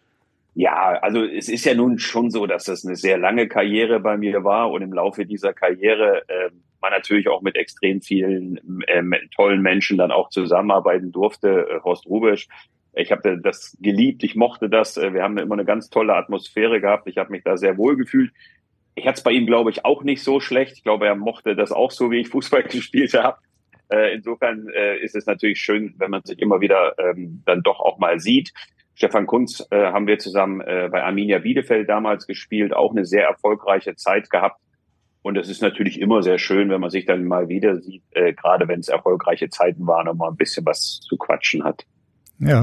Ja, also es ist ja nun schon so, dass das eine sehr lange Karriere bei mir war und im Laufe dieser Karriere man natürlich auch mit extrem vielen tollen Menschen dann auch zusammenarbeiten durfte. Horst Hrubesch, ich habe das geliebt, ich mochte das. Wir haben immer eine ganz tolle Atmosphäre gehabt. Ich habe mich da sehr wohl gefühlt. Ich hatte es bei ihm, glaube ich, auch nicht so schlecht. Ich glaube, er mochte das auch so, wie ich Fußball gespielt habe. Insofern ist es natürlich schön, wenn man sich immer wieder dann doch auch mal sieht. Stefan Kuntz haben wir zusammen bei Arminia Bielefeld damals gespielt, auch eine sehr erfolgreiche Zeit gehabt. Und es ist natürlich immer sehr schön, wenn man sich dann mal wieder sieht, gerade wenn es erfolgreiche Zeiten waren und mal ein bisschen was zu quatschen hat. Ja,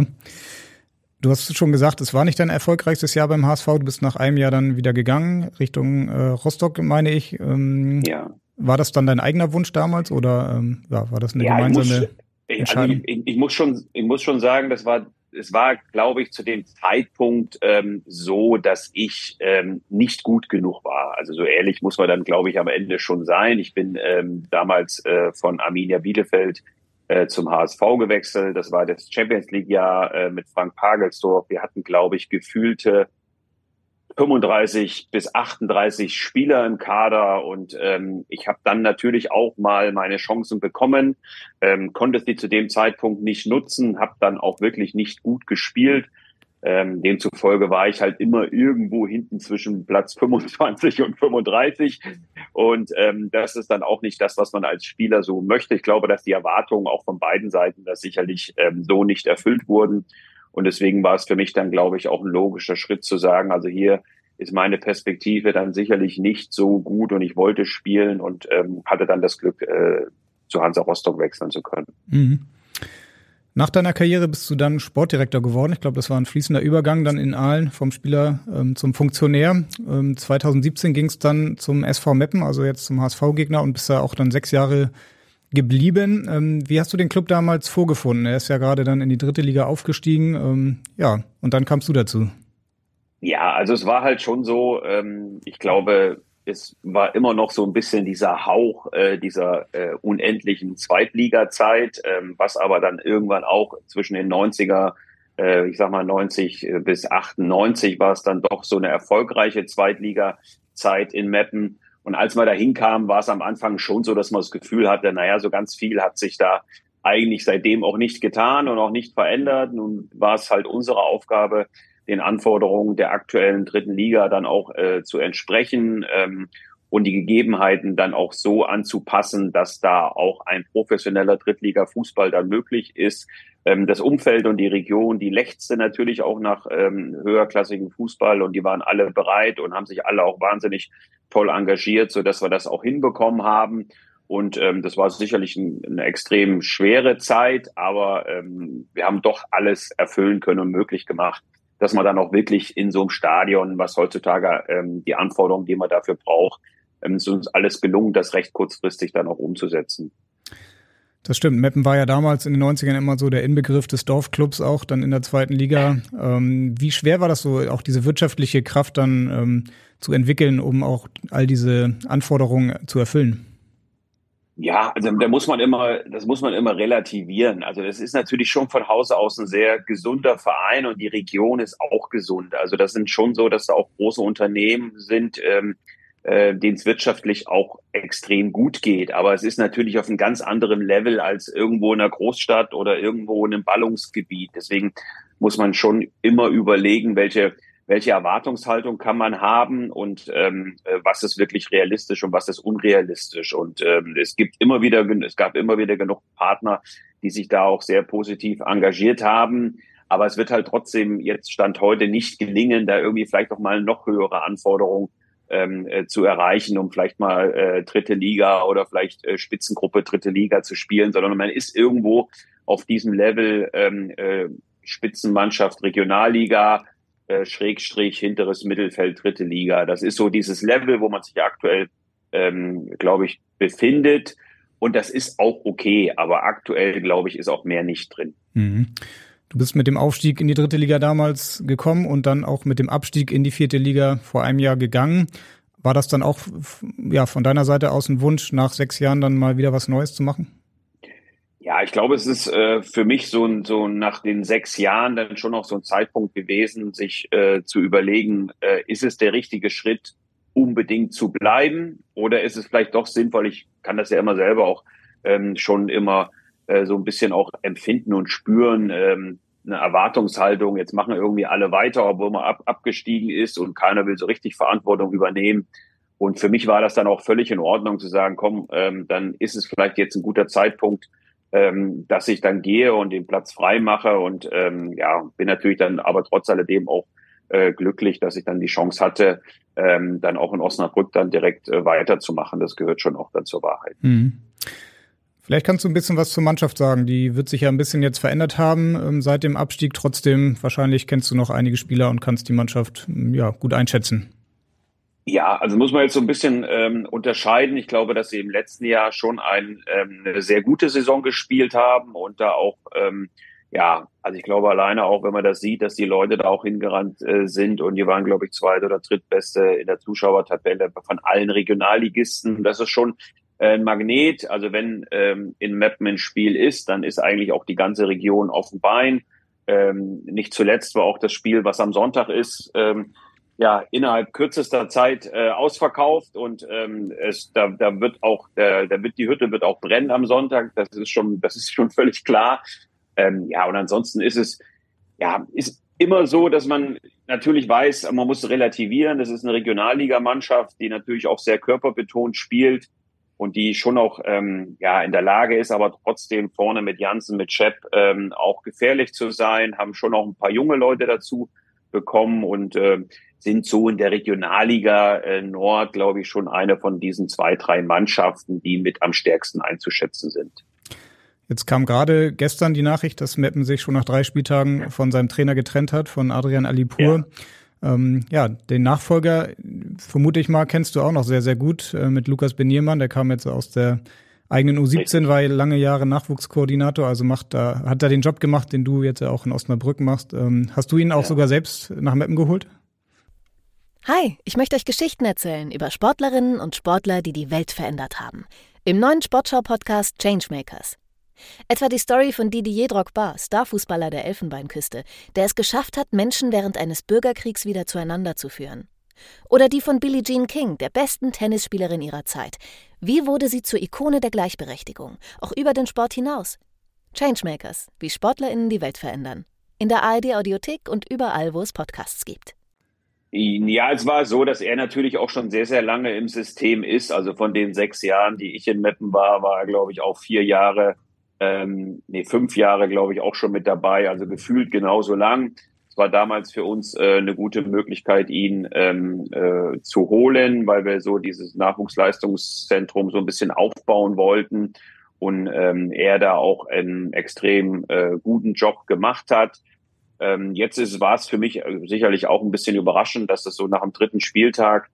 du hast schon gesagt, es war nicht dein erfolgreichstes Jahr beim HSV. Du bist nach einem Jahr dann wieder gegangen, Richtung Rostock, meine ich. Ja. War das dann dein eigener Wunsch damals oder war das eine gemeinsame Entscheidung? Also ich muss schon sagen, es war, glaube ich, zu dem Zeitpunkt so, dass ich nicht gut genug war. Also so ehrlich muss man dann, glaube ich, am Ende schon sein. Ich bin damals von Arminia Bielefeld zum HSV gewechselt. Das war das Champions League-Jahr mit Frank Pagelsdorf. Wir hatten, glaube ich, gefühlte 35 bis 38 Spieler im Kader und ich habe dann natürlich auch mal meine Chancen bekommen, konnte sie zu dem Zeitpunkt nicht nutzen, habe dann auch wirklich nicht gut gespielt. Demzufolge war ich halt immer irgendwo hinten zwischen Platz 25 und 35 und das ist dann auch nicht das, was man als Spieler so möchte. Ich glaube, dass die Erwartungen auch von beiden Seiten das sicherlich so nicht erfüllt wurden. Und deswegen war es für mich dann, glaube ich, auch ein logischer Schritt zu sagen, also hier ist meine Perspektive dann sicherlich nicht so gut und ich wollte spielen und hatte dann das Glück, zu Hansa Rostock wechseln zu können. Mhm. Nach deiner Karriere bist du dann Sportdirektor geworden. Ich glaube, das war ein fließender Übergang dann in Aalen vom Spieler zum Funktionär. 2017 ging es dann zum SV Meppen, also jetzt zum HSV-Gegner und bist da auch dann 6 Jahre geblieben. Wie hast du den Club damals vorgefunden? Er ist ja gerade dann in die 3. Liga aufgestiegen. Und dann kamst du dazu. Ja, also es war halt schon so, ich glaube, es war immer noch so ein bisschen dieser Hauch dieser unendlichen Zweitliga-Zeit, was aber dann irgendwann auch zwischen den 90er, ich sag mal 90 bis 98 war es dann doch so eine erfolgreiche Zweitliga-Zeit in Meppen. Und als man da hinkam, war es am Anfang schon so, dass man das Gefühl hatte, naja, so ganz viel hat sich da eigentlich seitdem auch nicht getan und auch nicht verändert. Nun war es halt unsere Aufgabe, den Anforderungen der aktuellen dritten Liga dann auch zu entsprechen und die Gegebenheiten dann auch so anzupassen, dass da auch ein professioneller Drittliga-Fußball dann möglich ist. Das Umfeld und die Region, die lechzte natürlich auch nach höherklassigem Fußball und die waren alle bereit und haben sich alle auch wahnsinnig toll engagiert, sodass wir das auch hinbekommen haben. Und das war sicherlich eine extrem schwere Zeit, aber wir haben doch alles erfüllen können und möglich gemacht, dass man dann auch wirklich in so einem Stadion, was heutzutage die Anforderungen, die man dafür braucht, ist uns alles gelungen, das recht kurzfristig dann auch umzusetzen. Das stimmt. Meppen war ja damals in den 90ern immer so der Inbegriff des Dorfclubs auch, dann in der zweiten Liga. Wie schwer war das so, auch diese wirtschaftliche Kraft dann zu entwickeln, um auch all diese Anforderungen zu erfüllen? Ja, also das muss man immer relativieren. Also das ist natürlich schon von Hause aus ein sehr gesunder Verein und die Region ist auch gesund. Also das sind schon so, dass da auch große Unternehmen sind, denen es wirtschaftlich auch extrem gut geht. Aber es ist natürlich auf einem ganz anderen Level als irgendwo in einer Großstadt oder irgendwo in einem Ballungsgebiet. Deswegen muss man schon immer überlegen, welche Erwartungshaltung kann man haben und was ist wirklich realistisch und was ist unrealistisch. Und es gab immer wieder genug Partner, die sich da auch sehr positiv engagiert haben. Aber es wird halt trotzdem jetzt Stand heute nicht gelingen, da irgendwie vielleicht noch mal noch höhere Anforderungen zu erreichen, um vielleicht mal dritte Liga oder vielleicht Spitzengruppe dritte Liga zu spielen, sondern man ist irgendwo auf diesem Level Spitzenmannschaft Regionalliga, Schrägstrich hinteres Mittelfeld dritte Liga. Das ist so dieses Level, wo man sich aktuell, glaube ich, befindet. Und das ist auch okay, aber aktuell, glaube ich, ist auch mehr nicht drin. Mhm. Du bist mit dem Aufstieg in die dritte Liga damals gekommen und dann auch mit dem Abstieg in die vierte Liga vor einem Jahr gegangen. War das dann auch von deiner Seite aus ein Wunsch, nach 6 Jahren dann mal wieder was Neues zu machen? Ja, ich glaube, es ist für mich so nach den 6 Jahren dann schon noch so ein Zeitpunkt gewesen, sich zu überlegen, ist es der richtige Schritt, unbedingt zu bleiben? Oder ist es vielleicht doch sinnvoll, ich kann das ja immer selber auch schon immer so ein bisschen auch empfinden und spüren, eine Erwartungshaltung, jetzt machen irgendwie alle weiter, obwohl man abgestiegen ist und keiner will so richtig Verantwortung übernehmen. Und für mich war das dann auch völlig in Ordnung zu sagen, komm, dann ist es vielleicht jetzt ein guter Zeitpunkt, dass ich dann gehe und den Platz frei mache und bin natürlich dann aber trotz alledem auch glücklich, dass ich dann die Chance hatte, dann auch in Osnabrück dann direkt weiterzumachen. Das gehört schon auch dann zur Wahrheit. Mhm. Vielleicht kannst du ein bisschen was zur Mannschaft sagen. Die wird sich ja ein bisschen jetzt verändert haben seit dem Abstieg. Trotzdem, wahrscheinlich kennst du noch einige Spieler und kannst die Mannschaft gut einschätzen. Ja, also muss man jetzt so ein bisschen unterscheiden. Ich glaube, dass sie im letzten Jahr schon eine sehr gute Saison gespielt haben und da auch, also ich glaube alleine auch, wenn man das sieht, dass die Leute da auch hingerannt sind und die waren, glaube ich, zweit- oder drittbeste in der Zuschauertabelle von allen Regionalligisten. Das ist schon ein Magnet. Also wenn in Meppen ein Spiel ist, dann ist eigentlich auch die ganze Region auf dem Bein. Nicht zuletzt war auch das Spiel, was am Sonntag ist, innerhalb kürzester Zeit ausverkauft und die Hütte wird auch brennen am Sonntag. Das ist schon völlig klar. Und ansonsten ist immer so, dass man natürlich weiß, man muss relativieren. Das ist eine Regionalligamannschaft, die natürlich auch sehr körperbetont spielt und die schon auch in der Lage ist, aber trotzdem vorne mit Jansen, mit Schepp auch gefährlich zu sein, haben schon auch ein paar junge Leute dazu bekommen und sind so in der Regionalliga Nord, glaube ich, schon eine von diesen 2, 3 Mannschaften, die mit am stärksten einzuschätzen sind. Jetzt kam gerade gestern die Nachricht, dass Meppen sich schon nach 3 Spieltagen von seinem Trainer getrennt hat, von Adrian Alipur. Ja. Den Nachfolger, vermute ich mal, kennst du auch noch sehr, sehr gut mit Lukas Beniermann. Der kam jetzt aus der eigenen U17, war lange Jahre Nachwuchskoordinator, also hat er den Job gemacht, den du jetzt auch in Osnabrück machst. Hast du ihn auch sogar selbst nach Meppen geholt? Hi, ich möchte euch Geschichten erzählen über Sportlerinnen und Sportler, die die Welt verändert haben. Im neuen Sportschau-Podcast Changemakers. Etwa die Story von Didier Drogba, Starfußballer der Elfenbeinküste, der es geschafft hat, Menschen während eines Bürgerkriegs wieder zueinander zu führen. Oder die von Billie Jean King, der besten Tennisspielerin ihrer Zeit. Wie wurde sie zur Ikone der Gleichberechtigung, auch über den Sport hinaus? Changemakers, wie SportlerInnen die Welt verändern. In der ARD-Audiothek und überall, wo es Podcasts gibt. Ja, es war so, dass er natürlich auch schon sehr, sehr lange im System ist. Also von den 6 Jahren, die ich in Meppen war er, glaube ich, auch 5 Jahre, glaube ich, auch schon mit dabei. Also gefühlt genauso lang. Es war damals für uns eine gute Möglichkeit, ihn zu holen, weil wir so dieses Nachwuchsleistungszentrum so ein bisschen aufbauen wollten und er da auch einen extrem guten Job gemacht hat. Jetzt war es für mich sicherlich auch ein bisschen überraschend, dass es so nach dem 3. Spieltag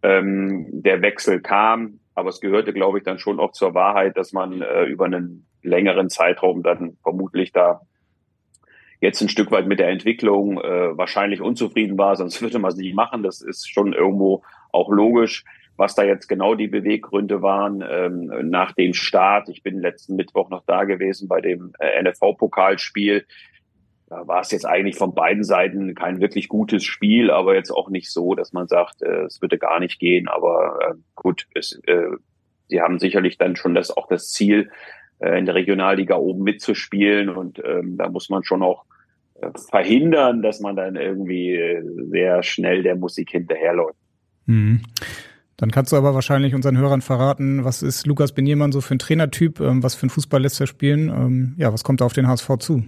der Wechsel kam. Aber es gehörte, glaube ich, dann schon auch zur Wahrheit, dass man über einen längeren Zeitraum dann vermutlich da jetzt ein Stück weit mit der Entwicklung wahrscheinlich unzufrieden war. Sonst würde man es nicht machen. Das ist schon irgendwo auch logisch, was da jetzt genau die Beweggründe waren nach dem Start. Ich bin letzten Mittwoch noch da gewesen bei dem NFV-Pokalspiel. Da war es jetzt eigentlich von beiden Seiten kein wirklich gutes Spiel, aber jetzt auch nicht so, dass man sagt, es würde gar nicht gehen. Aber gut, sie haben sicherlich dann schon das Ziel, in der Regionalliga oben mitzuspielen. Und da muss man schon auch verhindern, dass man dann irgendwie sehr schnell der Musik hinterherläuft. Mhm. Dann kannst du aber wahrscheinlich unseren Hörern verraten, was ist Lukas Benjemann so für ein Trainertyp, was für ein Fußball lässt er spielen? Was kommt da auf den HSV zu?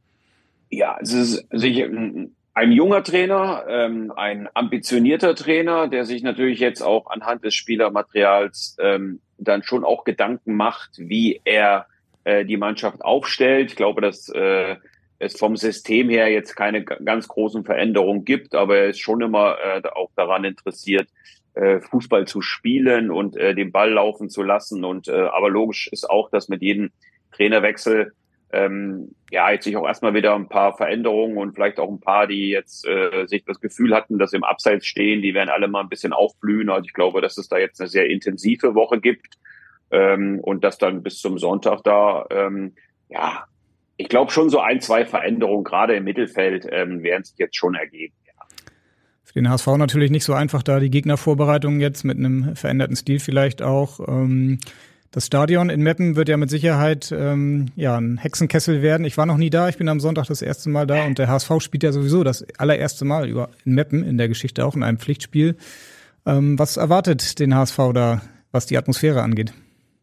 Ja, es ist sicher ein junger Trainer, ein ambitionierter Trainer, der sich natürlich jetzt auch anhand des Spielermaterials dann schon auch Gedanken macht, wie er die Mannschaft aufstellt. Ich glaube, dass es vom System her jetzt keine ganz großen Veränderungen gibt, aber er ist schon immer auch daran interessiert, Fußball zu spielen und den Ball laufen zu lassen. Und aber logisch ist auch, dass mit jedem Trainerwechsel jetzt sich auch erstmal wieder ein paar Veränderungen und vielleicht auch ein paar, die jetzt sich das Gefühl hatten, dass sie im Abseits stehen, die werden alle mal ein bisschen aufblühen. Also ich glaube, dass es da jetzt eine sehr intensive Woche gibt und dass dann bis zum Sonntag da, ich glaube schon so 1, 2 Veränderungen, gerade im Mittelfeld, werden sich jetzt schon ergeben. Ja. Für den HSV natürlich nicht so einfach, da die Gegnervorbereitung jetzt mit einem veränderten Stil vielleicht auch. Das Stadion in Meppen wird ja mit Sicherheit ein Hexenkessel werden. Ich war noch nie da, ich bin am Sonntag das erste Mal da und der HSV spielt ja sowieso das allererste Mal in Meppen in der Geschichte auch in einem Pflichtspiel. Was erwartet den HSV da, was die Atmosphäre angeht?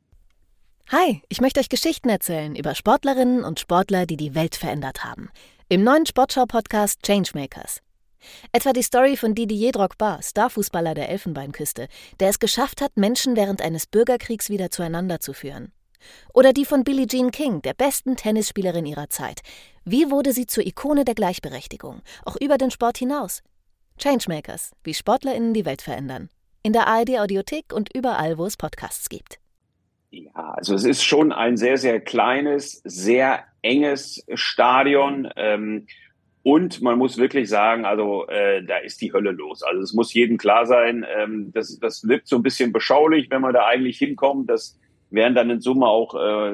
Hi, ich möchte euch Geschichten erzählen über Sportlerinnen und Sportler, die die Welt verändert haben. Im neuen Sportschau-Podcast Changemakers. Etwa die Story von Didier Drogba, Starfußballer der Elfenbeinküste, der es geschafft hat, Menschen während eines Bürgerkriegs wieder zueinander zu führen. Oder die von Billie Jean King, der besten Tennisspielerin ihrer Zeit. Wie wurde sie zur Ikone der Gleichberechtigung, auch über den Sport hinaus? Changemakers, wie SportlerInnen die Welt verändern. In der ARD-Audiothek und überall, wo es Podcasts gibt. Ja, also es ist schon ein sehr, sehr kleines, sehr enges Stadion. Und man muss wirklich sagen, also da ist die Hölle los. Also es muss jedem klar sein, das wirkt so ein bisschen beschaulich, wenn man da eigentlich hinkommt. Das werden dann in Summe auch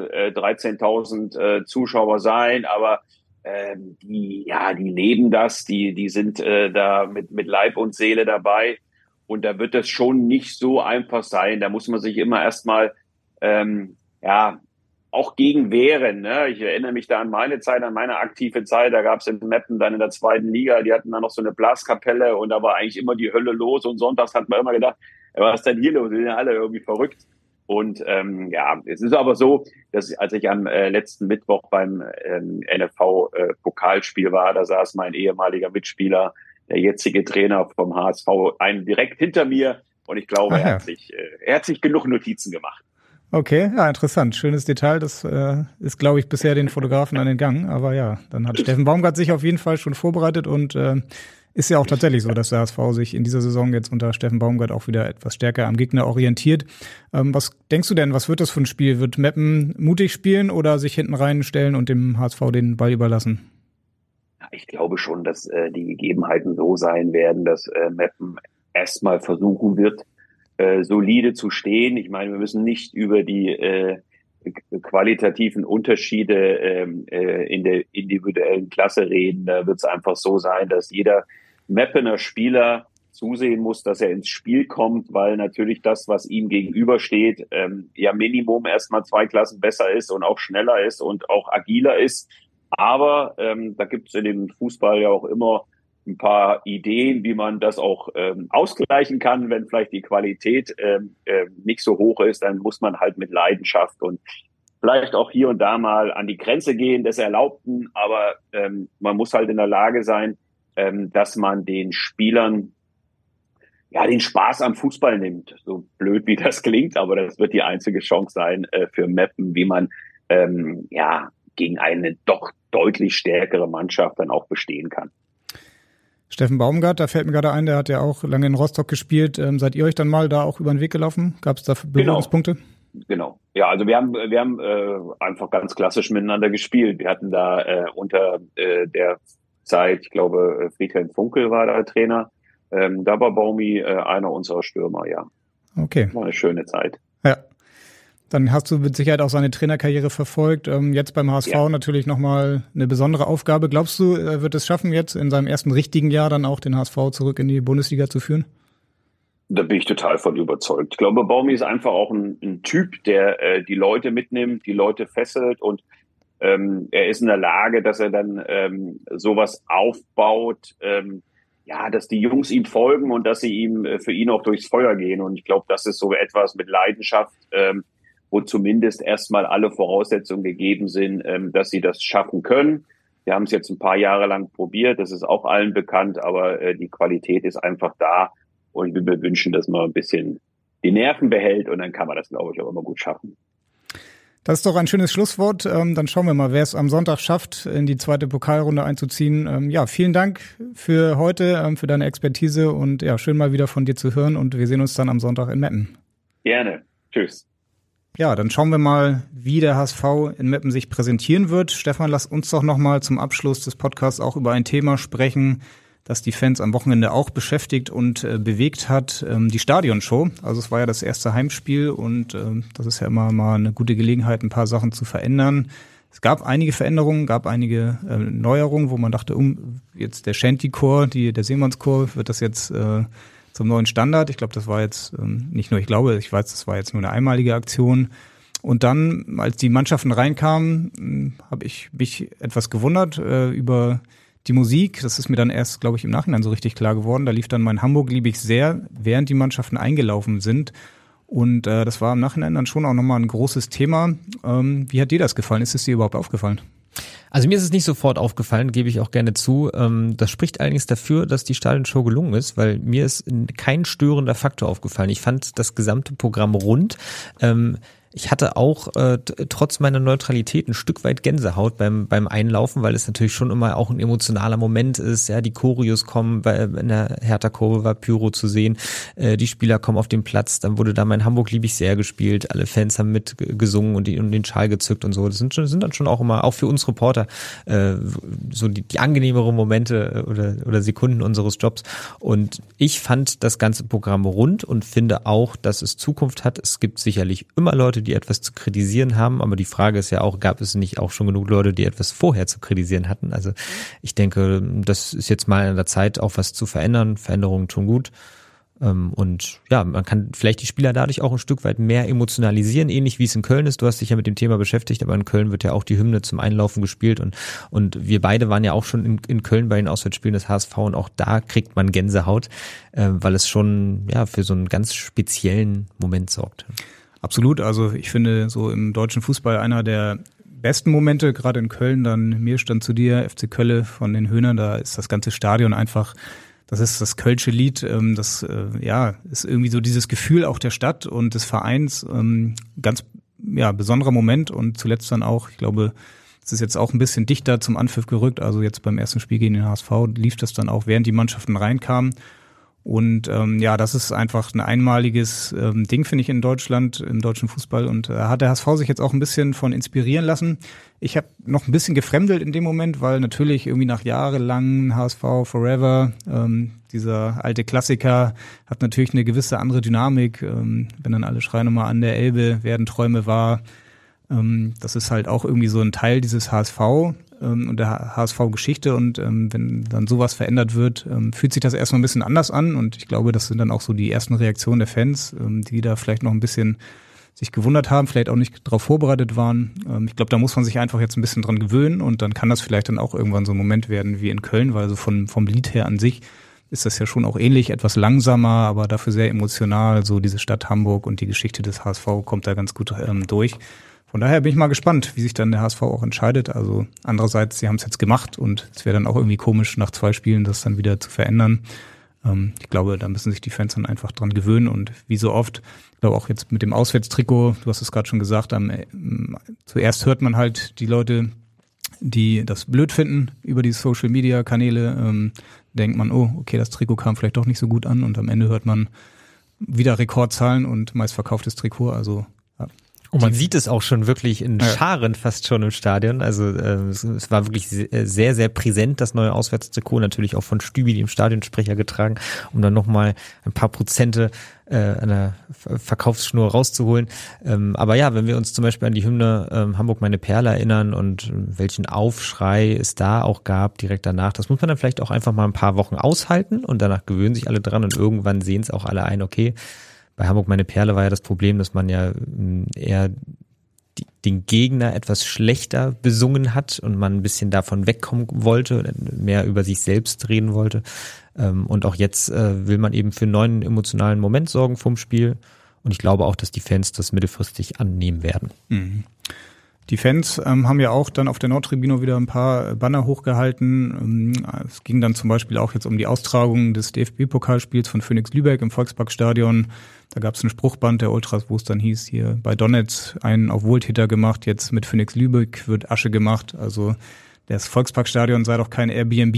13.000 Zuschauer sein. Aber die leben das, die sind da mit Leib und Seele dabei. Und da wird das schon nicht so einfach sein. Da muss man sich immer erstmal auch gegen wehren. Ne? Ich erinnere mich da an meine Zeit, an meine aktive Zeit. Da gab es in Meppen dann in der 2. Liga, die hatten dann noch so eine Blaskapelle und da war eigentlich immer die Hölle los. Und sonntags hat man immer gedacht, was ist denn hier los? Die sind ja alle irgendwie verrückt. Und es ist aber so, dass als ich am letzten Mittwoch beim NFV-Pokalspiel war, da saß mein ehemaliger Mitspieler, der jetzige Trainer vom HSV, einen direkt hinter mir. Und ich glaube, er hat sich genug Notizen gemacht. Okay, ja, interessant. Schönes Detail. Das ist, glaube ich, bisher den Fotografen an den Gang. Aber ja, dann hat Steffen Baumgart sich auf jeden Fall schon vorbereitet und ist ja auch tatsächlich so, dass der HSV sich in dieser Saison jetzt unter Steffen Baumgart auch wieder etwas stärker am Gegner orientiert. Was denkst du denn, was wird das für ein Spiel? Wird Meppen mutig spielen oder sich hinten reinstellen und dem HSV den Ball überlassen? Ich glaube schon, dass die Gegebenheiten so sein werden, dass Meppen erstmal versuchen wird, solide zu stehen. Ich meine, wir müssen nicht über die qualitativen Unterschiede in der individuellen Klasse reden. Da wird es einfach so sein, dass jeder Meppener Spieler zusehen muss, dass er ins Spiel kommt, weil natürlich das, was ihm gegenübersteht, ja Minimum erstmal 2 Klassen besser ist und auch schneller ist und auch agiler ist. Aber da gibt es in dem Fußball ja auch immer ein paar Ideen, wie man das auch ausgleichen kann. Wenn vielleicht die Qualität nicht so hoch ist, dann muss man halt mit Leidenschaft und vielleicht auch hier und da mal an die Grenze gehen des Erlaubten. Aber man muss halt in der Lage sein, dass man den Spielern ja den Spaß am Fußball nimmt. So blöd wie das klingt, aber das wird die einzige Chance sein für Meppen, wie man gegen eine doch deutlich stärkere Mannschaft dann auch bestehen kann. Steffen Baumgart, da fällt mir gerade ein, der hat ja auch lange in Rostock gespielt. Seid ihr euch dann mal da auch über den Weg gelaufen? Gab es da Berührungspunkte? Genau. Ja, also wir haben einfach ganz klassisch miteinander gespielt. Wir hatten da unter der Zeit, ich glaube, Friedhelm Funkel war da Trainer. Da war Baumi einer unserer Stürmer, ja. Okay. War eine schöne Zeit. Ja. Dann hast du mit Sicherheit auch seine Trainerkarriere verfolgt. Jetzt beim HSV natürlich nochmal eine besondere Aufgabe. Glaubst du, er wird es schaffen, jetzt in seinem ersten richtigen Jahr dann auch den HSV zurück in die Bundesliga zu führen? Da bin ich total von überzeugt. Ich glaube, Baumi ist einfach auch ein Typ, der die Leute mitnimmt, die Leute fesselt und er ist in der Lage, dass er dann sowas aufbaut, dass die Jungs ihm folgen und dass sie für ihn auch durchs Feuer gehen. Und ich glaube, das ist so etwas mit Leidenschaft, wo zumindest erstmal alle Voraussetzungen gegeben sind, dass sie das schaffen können. Wir haben es jetzt ein paar Jahre lang probiert, das ist auch allen bekannt, aber die Qualität ist einfach da und wir wünschen, dass man ein bisschen die Nerven behält und dann kann man das, glaube ich, auch immer gut schaffen. Das ist doch ein schönes Schlusswort. Dann schauen wir mal, wer es am Sonntag schafft, in die zweite Pokalrunde einzuziehen. Vielen Dank für heute, für deine Expertise und ja, schön mal wieder von dir zu hören und wir sehen uns dann am Sonntag in Meppen. Gerne. Tschüss. Ja, dann schauen wir mal, wie der HSV in Meppen sich präsentieren wird. Stefan, lass uns doch nochmal zum Abschluss des Podcasts auch über ein Thema sprechen, das die Fans am Wochenende auch beschäftigt und bewegt hat, die Stadionshow. Also es war ja das erste Heimspiel und das ist ja immer mal eine gute Gelegenheit, ein paar Sachen zu verändern. Es gab einige Veränderungen, gab einige Neuerungen, wo man dachte, jetzt der Shanty-Chor, der Seemannschor, wird das jetzt zum neuen Standard. Ich glaube, das war jetzt nicht nur, ich weiß, das war jetzt nur eine einmalige Aktion. Und dann, als die Mannschaften reinkamen, habe ich mich etwas gewundert über die Musik. Das ist mir dann erst, glaube ich, im Nachhinein so richtig klar geworden. Da lief dann mein Hamburg lieb ich sehr, während die Mannschaften eingelaufen sind. Und das war im Nachhinein dann schon auch nochmal ein großes Thema. Wie hat dir das gefallen? Ist es dir überhaupt aufgefallen? Also mir ist es nicht sofort aufgefallen, gebe ich auch gerne zu. Das spricht allerdings dafür, dass die Stadionshow gelungen ist, weil mir ist kein störender Faktor aufgefallen. Ich fand das gesamte Programm rund. Ich hatte auch trotz meiner Neutralität ein Stück weit Gänsehaut beim Einlaufen, weil es natürlich schon immer auch ein emotionaler Moment ist. Ja, die Choreos kommen, in der Hertha-Kurve war Pyro zu sehen, die Spieler kommen auf den Platz, dann wurde da mein Hamburg lieb ich sehr gespielt, alle Fans haben mitgesungen und den Schal gezückt und so. Das sind dann schon auch immer, auch für uns Reporter, so die angenehmeren Momente oder Sekunden unseres Jobs. Und ich fand das ganze Programm rund und finde auch, dass es Zukunft hat. Es gibt sicherlich immer Leute, die etwas zu kritisieren haben, aber die Frage ist ja auch, gab es nicht auch schon genug Leute, die etwas vorher zu kritisieren hatten? Also ich denke, das ist jetzt mal an der Zeit, auch was zu verändern. Veränderungen tun gut. Und ja, man kann vielleicht die Spieler dadurch auch ein Stück weit mehr emotionalisieren, ähnlich wie es in Köln ist. Du hast dich ja mit dem Thema beschäftigt, aber in Köln wird ja auch die Hymne zum Einlaufen gespielt und wir beide waren ja auch schon in Köln bei den Auswärtsspielen des HSV und auch da kriegt man Gänsehaut, weil es schon ja für so einen ganz speziellen Moment sorgt. Absolut, also ich finde so im deutschen Fußball einer der besten Momente, gerade in Köln, dann mir stand zu dir, FC Kölle von den Höhnern, da ist das ganze Stadion einfach, das ist das Kölsche Lied, das ist irgendwie so dieses Gefühl auch der Stadt und des Vereins, ganz besonderer Moment und zuletzt dann auch, ich glaube, es ist jetzt auch ein bisschen dichter zum Anpfiff gerückt, also jetzt beim ersten Spiel gegen den HSV lief das dann auch, während die Mannschaften reinkamen. Und das ist einfach ein einmaliges Ding, finde ich, in Deutschland, im deutschen Fußball. Und hat der HSV sich jetzt auch ein bisschen von inspirieren lassen. Ich habe noch ein bisschen gefremdelt in dem Moment, weil natürlich irgendwie nach jahrelang HSV Forever, dieser alte Klassiker, hat natürlich eine gewisse andere Dynamik. Wenn dann alle schreien nochmal an der Elbe, werden Träume wahr. Das ist halt auch irgendwie so ein Teil dieses HSV und der HSV-Geschichte. Und wenn dann sowas verändert wird, fühlt sich das erstmal ein bisschen anders an. Und ich glaube, das sind dann auch so die ersten Reaktionen der Fans, die da vielleicht noch ein bisschen sich gewundert haben, vielleicht auch nicht darauf vorbereitet waren. Ich glaube, da muss man sich einfach jetzt ein bisschen dran gewöhnen und dann kann das vielleicht dann auch irgendwann so ein Moment werden wie in Köln, weil so vom Lied her an sich ist das ja schon auch ähnlich, etwas langsamer, aber dafür sehr emotional. So diese Stadt Hamburg und die Geschichte des HSV kommt da ganz gut durch. Von daher bin ich mal gespannt, wie sich dann der HSV auch entscheidet. Also andererseits, sie haben es jetzt gemacht und es wäre dann auch irgendwie komisch, nach 2 Spielen das dann wieder zu verändern. Ich glaube, da müssen sich die Fans dann einfach dran gewöhnen und wie so oft, ich glaube auch jetzt mit dem Auswärtstrikot, du hast es gerade schon gesagt, zuerst hört man halt die Leute, die das blöd finden über die Social-Media-Kanäle, denkt man, oh, okay, das Trikot kam vielleicht doch nicht so gut an und am Ende hört man wieder Rekordzahlen und meistverkauftes Trikot, also ja. Und man sieht es auch schon wirklich in Scharen fast schon im Stadion. Also es war wirklich sehr, sehr präsent, das neue Auswärtstrikot, natürlich auch von Stübi, dem Stadionsprecher, getragen, um dann nochmal ein paar Prozente an der Verkaufsschnur rauszuholen. Aber ja, wenn wir uns zum Beispiel an die Hymne Hamburg meine Perle erinnern und welchen Aufschrei es da auch gab direkt danach, das muss man dann vielleicht auch einfach mal ein paar Wochen aushalten und danach gewöhnen sich alle dran und irgendwann sehen es auch alle ein, okay, bei Hamburg meine Perle war ja das Problem, dass man ja eher den Gegner etwas schlechter besungen hat und man ein bisschen davon wegkommen wollte, mehr über sich selbst reden wollte. Und auch jetzt will man eben für einen neuen emotionalen Moment sorgen vom Spiel. Und ich glaube auch, dass die Fans das mittelfristig annehmen werden. Mhm. Die Fans haben ja auch dann auf der Nordtribüne wieder ein paar Banner hochgehalten. Es ging dann zum Beispiel auch jetzt um die Austragung des DFB-Pokalspiels von Phoenix Lübeck im Volksparkstadion. Da gab es ein Spruchband der Ultras, wo es dann hieß, hier bei Donetsk einen auf Wohltäter gemacht, jetzt mit Phoenix Lübeck wird Asche gemacht. Also das Volksparkstadion sei doch kein Airbnb.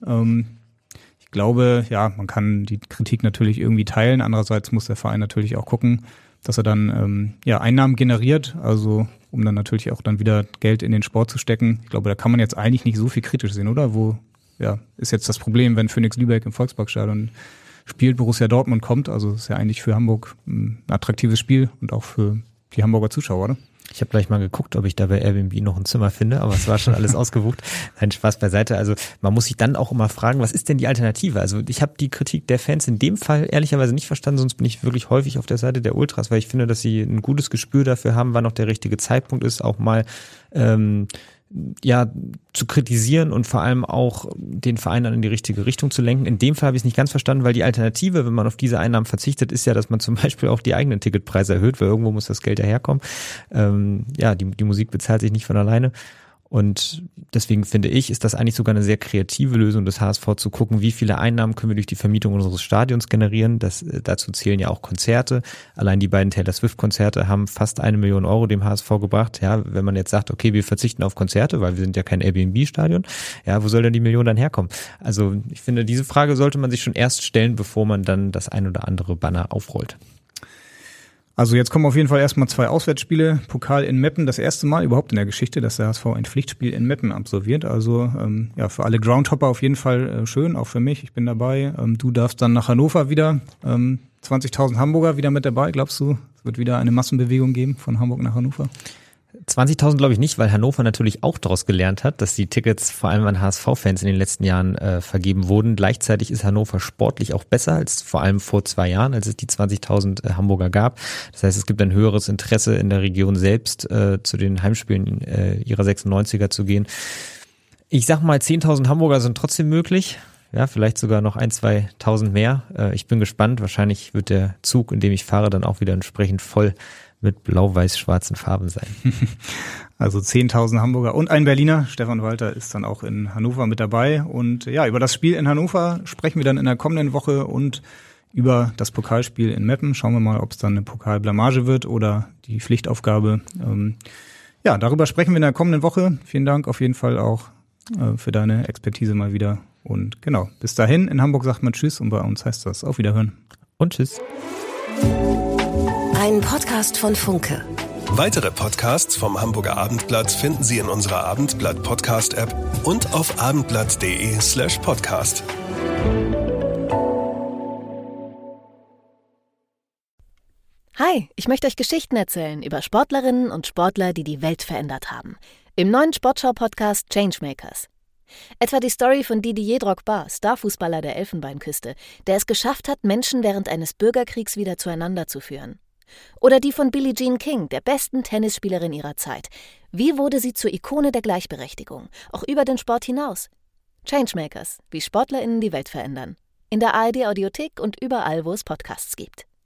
Ich glaube, ja, man kann die Kritik natürlich irgendwie teilen. Andererseits muss der Verein natürlich auch gucken, dass er dann Einnahmen generiert, also um dann natürlich auch dann wieder Geld in den Sport zu stecken. Ich glaube, da kann man jetzt eigentlich nicht so viel kritisch sehen, oder? Wo ist jetzt das Problem, wenn Phoenix Lübeck im Volksparkstadion spielt, Borussia Dortmund kommt? Also das ist ja eigentlich für Hamburg ein attraktives Spiel und auch für die Hamburger Zuschauer, oder? Ich habe gleich mal geguckt, ob ich da bei Airbnb noch ein Zimmer finde, aber es war schon alles ausgebucht. Nein, Spaß beiseite. Also man muss sich dann auch immer fragen, was ist denn die Alternative? Also ich habe die Kritik der Fans in dem Fall ehrlicherweise nicht verstanden, sonst bin ich wirklich häufig auf der Seite der Ultras, weil ich finde, dass sie ein gutes Gespür dafür haben, wann noch der richtige Zeitpunkt ist, auch mal zu kritisieren und vor allem auch den Verein dann in die richtige Richtung zu lenken. In dem Fall habe ich es nicht ganz verstanden, weil die Alternative, wenn man auf diese Einnahmen verzichtet, ist ja, dass man zum Beispiel auch die eigenen Ticketpreise erhöht, weil irgendwo muss das Geld daherkommen. Die Musik bezahlt sich nicht von alleine. Und deswegen finde ich, ist das eigentlich sogar eine sehr kreative Lösung des HSV zu gucken, wie viele Einnahmen können wir durch die Vermietung unseres Stadions generieren. Dazu zählen ja auch Konzerte. Allein die beiden Taylor Swift-Konzerte haben fast 1 Million Euro dem HSV gebracht. Ja, wenn man jetzt sagt, okay, wir verzichten auf Konzerte, weil wir sind ja kein Airbnb-Stadion, ja, wo soll denn die Million dann herkommen? Also ich finde, diese Frage sollte man sich schon erst stellen, bevor man dann das ein oder andere Banner aufrollt. Also jetzt kommen auf jeden Fall erstmal 2 Auswärtsspiele. Pokal in Meppen, das erste Mal überhaupt in der Geschichte, dass der HSV ein Pflichtspiel in Meppen absolviert. Also für alle Groundhopper auf jeden Fall schön, auch für mich. Ich bin dabei. Du darfst dann nach Hannover wieder. 20.000 Hamburger wieder mit dabei. Glaubst du, es wird wieder eine Massenbewegung geben von Hamburg nach Hannover? 20.000 glaube ich nicht, weil Hannover natürlich auch daraus gelernt hat, dass die Tickets vor allem an HSV-Fans in den letzten Jahren vergeben wurden. Gleichzeitig ist Hannover sportlich auch besser als vor allem vor 2 Jahren, als es die 20.000 Hamburger gab. Das heißt, es gibt ein höheres Interesse in der Region selbst, zu den Heimspielen ihrer 96er zu gehen. Ich sag mal, 10.000 Hamburger sind trotzdem möglich. Ja, vielleicht sogar noch 1.000, 2.000 mehr. Ich bin gespannt. Wahrscheinlich wird der Zug, in dem ich fahre, dann auch wieder entsprechend voll mit blau-weiß-schwarzen Farben sein. Also 10.000 Hamburger und ein Berliner. Stefan Walter ist dann auch in Hannover mit dabei. Und ja, über das Spiel in Hannover sprechen wir dann in der kommenden Woche und über das Pokalspiel in Meppen. Schauen wir mal, ob es dann eine Pokalblamage wird oder die Pflichtaufgabe. Darüber sprechen wir in der kommenden Woche. Vielen Dank auf jeden Fall auch für deine Expertise mal wieder. Und genau, bis dahin, in Hamburg sagt man Tschüss und bei uns heißt das auf Wiederhören. Und Tschüss. Ein Podcast von Funke. Weitere Podcasts vom Hamburger Abendblatt finden Sie in unserer Abendblatt-Podcast-App und auf abendblatt.de/podcast. Hi, ich möchte euch Geschichten erzählen über Sportlerinnen und Sportler, die die Welt verändert haben. Im neuen Sportschau-Podcast Changemakers. Etwa die Story von Didier Drogba, Starfußballer der Elfenbeinküste, der es geschafft hat, Menschen während eines Bürgerkriegs wieder zueinander zu führen. Oder die von Billie Jean King, der besten Tennisspielerin ihrer Zeit. Wie wurde sie zur Ikone der Gleichberechtigung, auch über den Sport hinaus? Changemakers, wie SportlerInnen die Welt verändern. In der ARD-Audiothek und überall, wo es Podcasts gibt.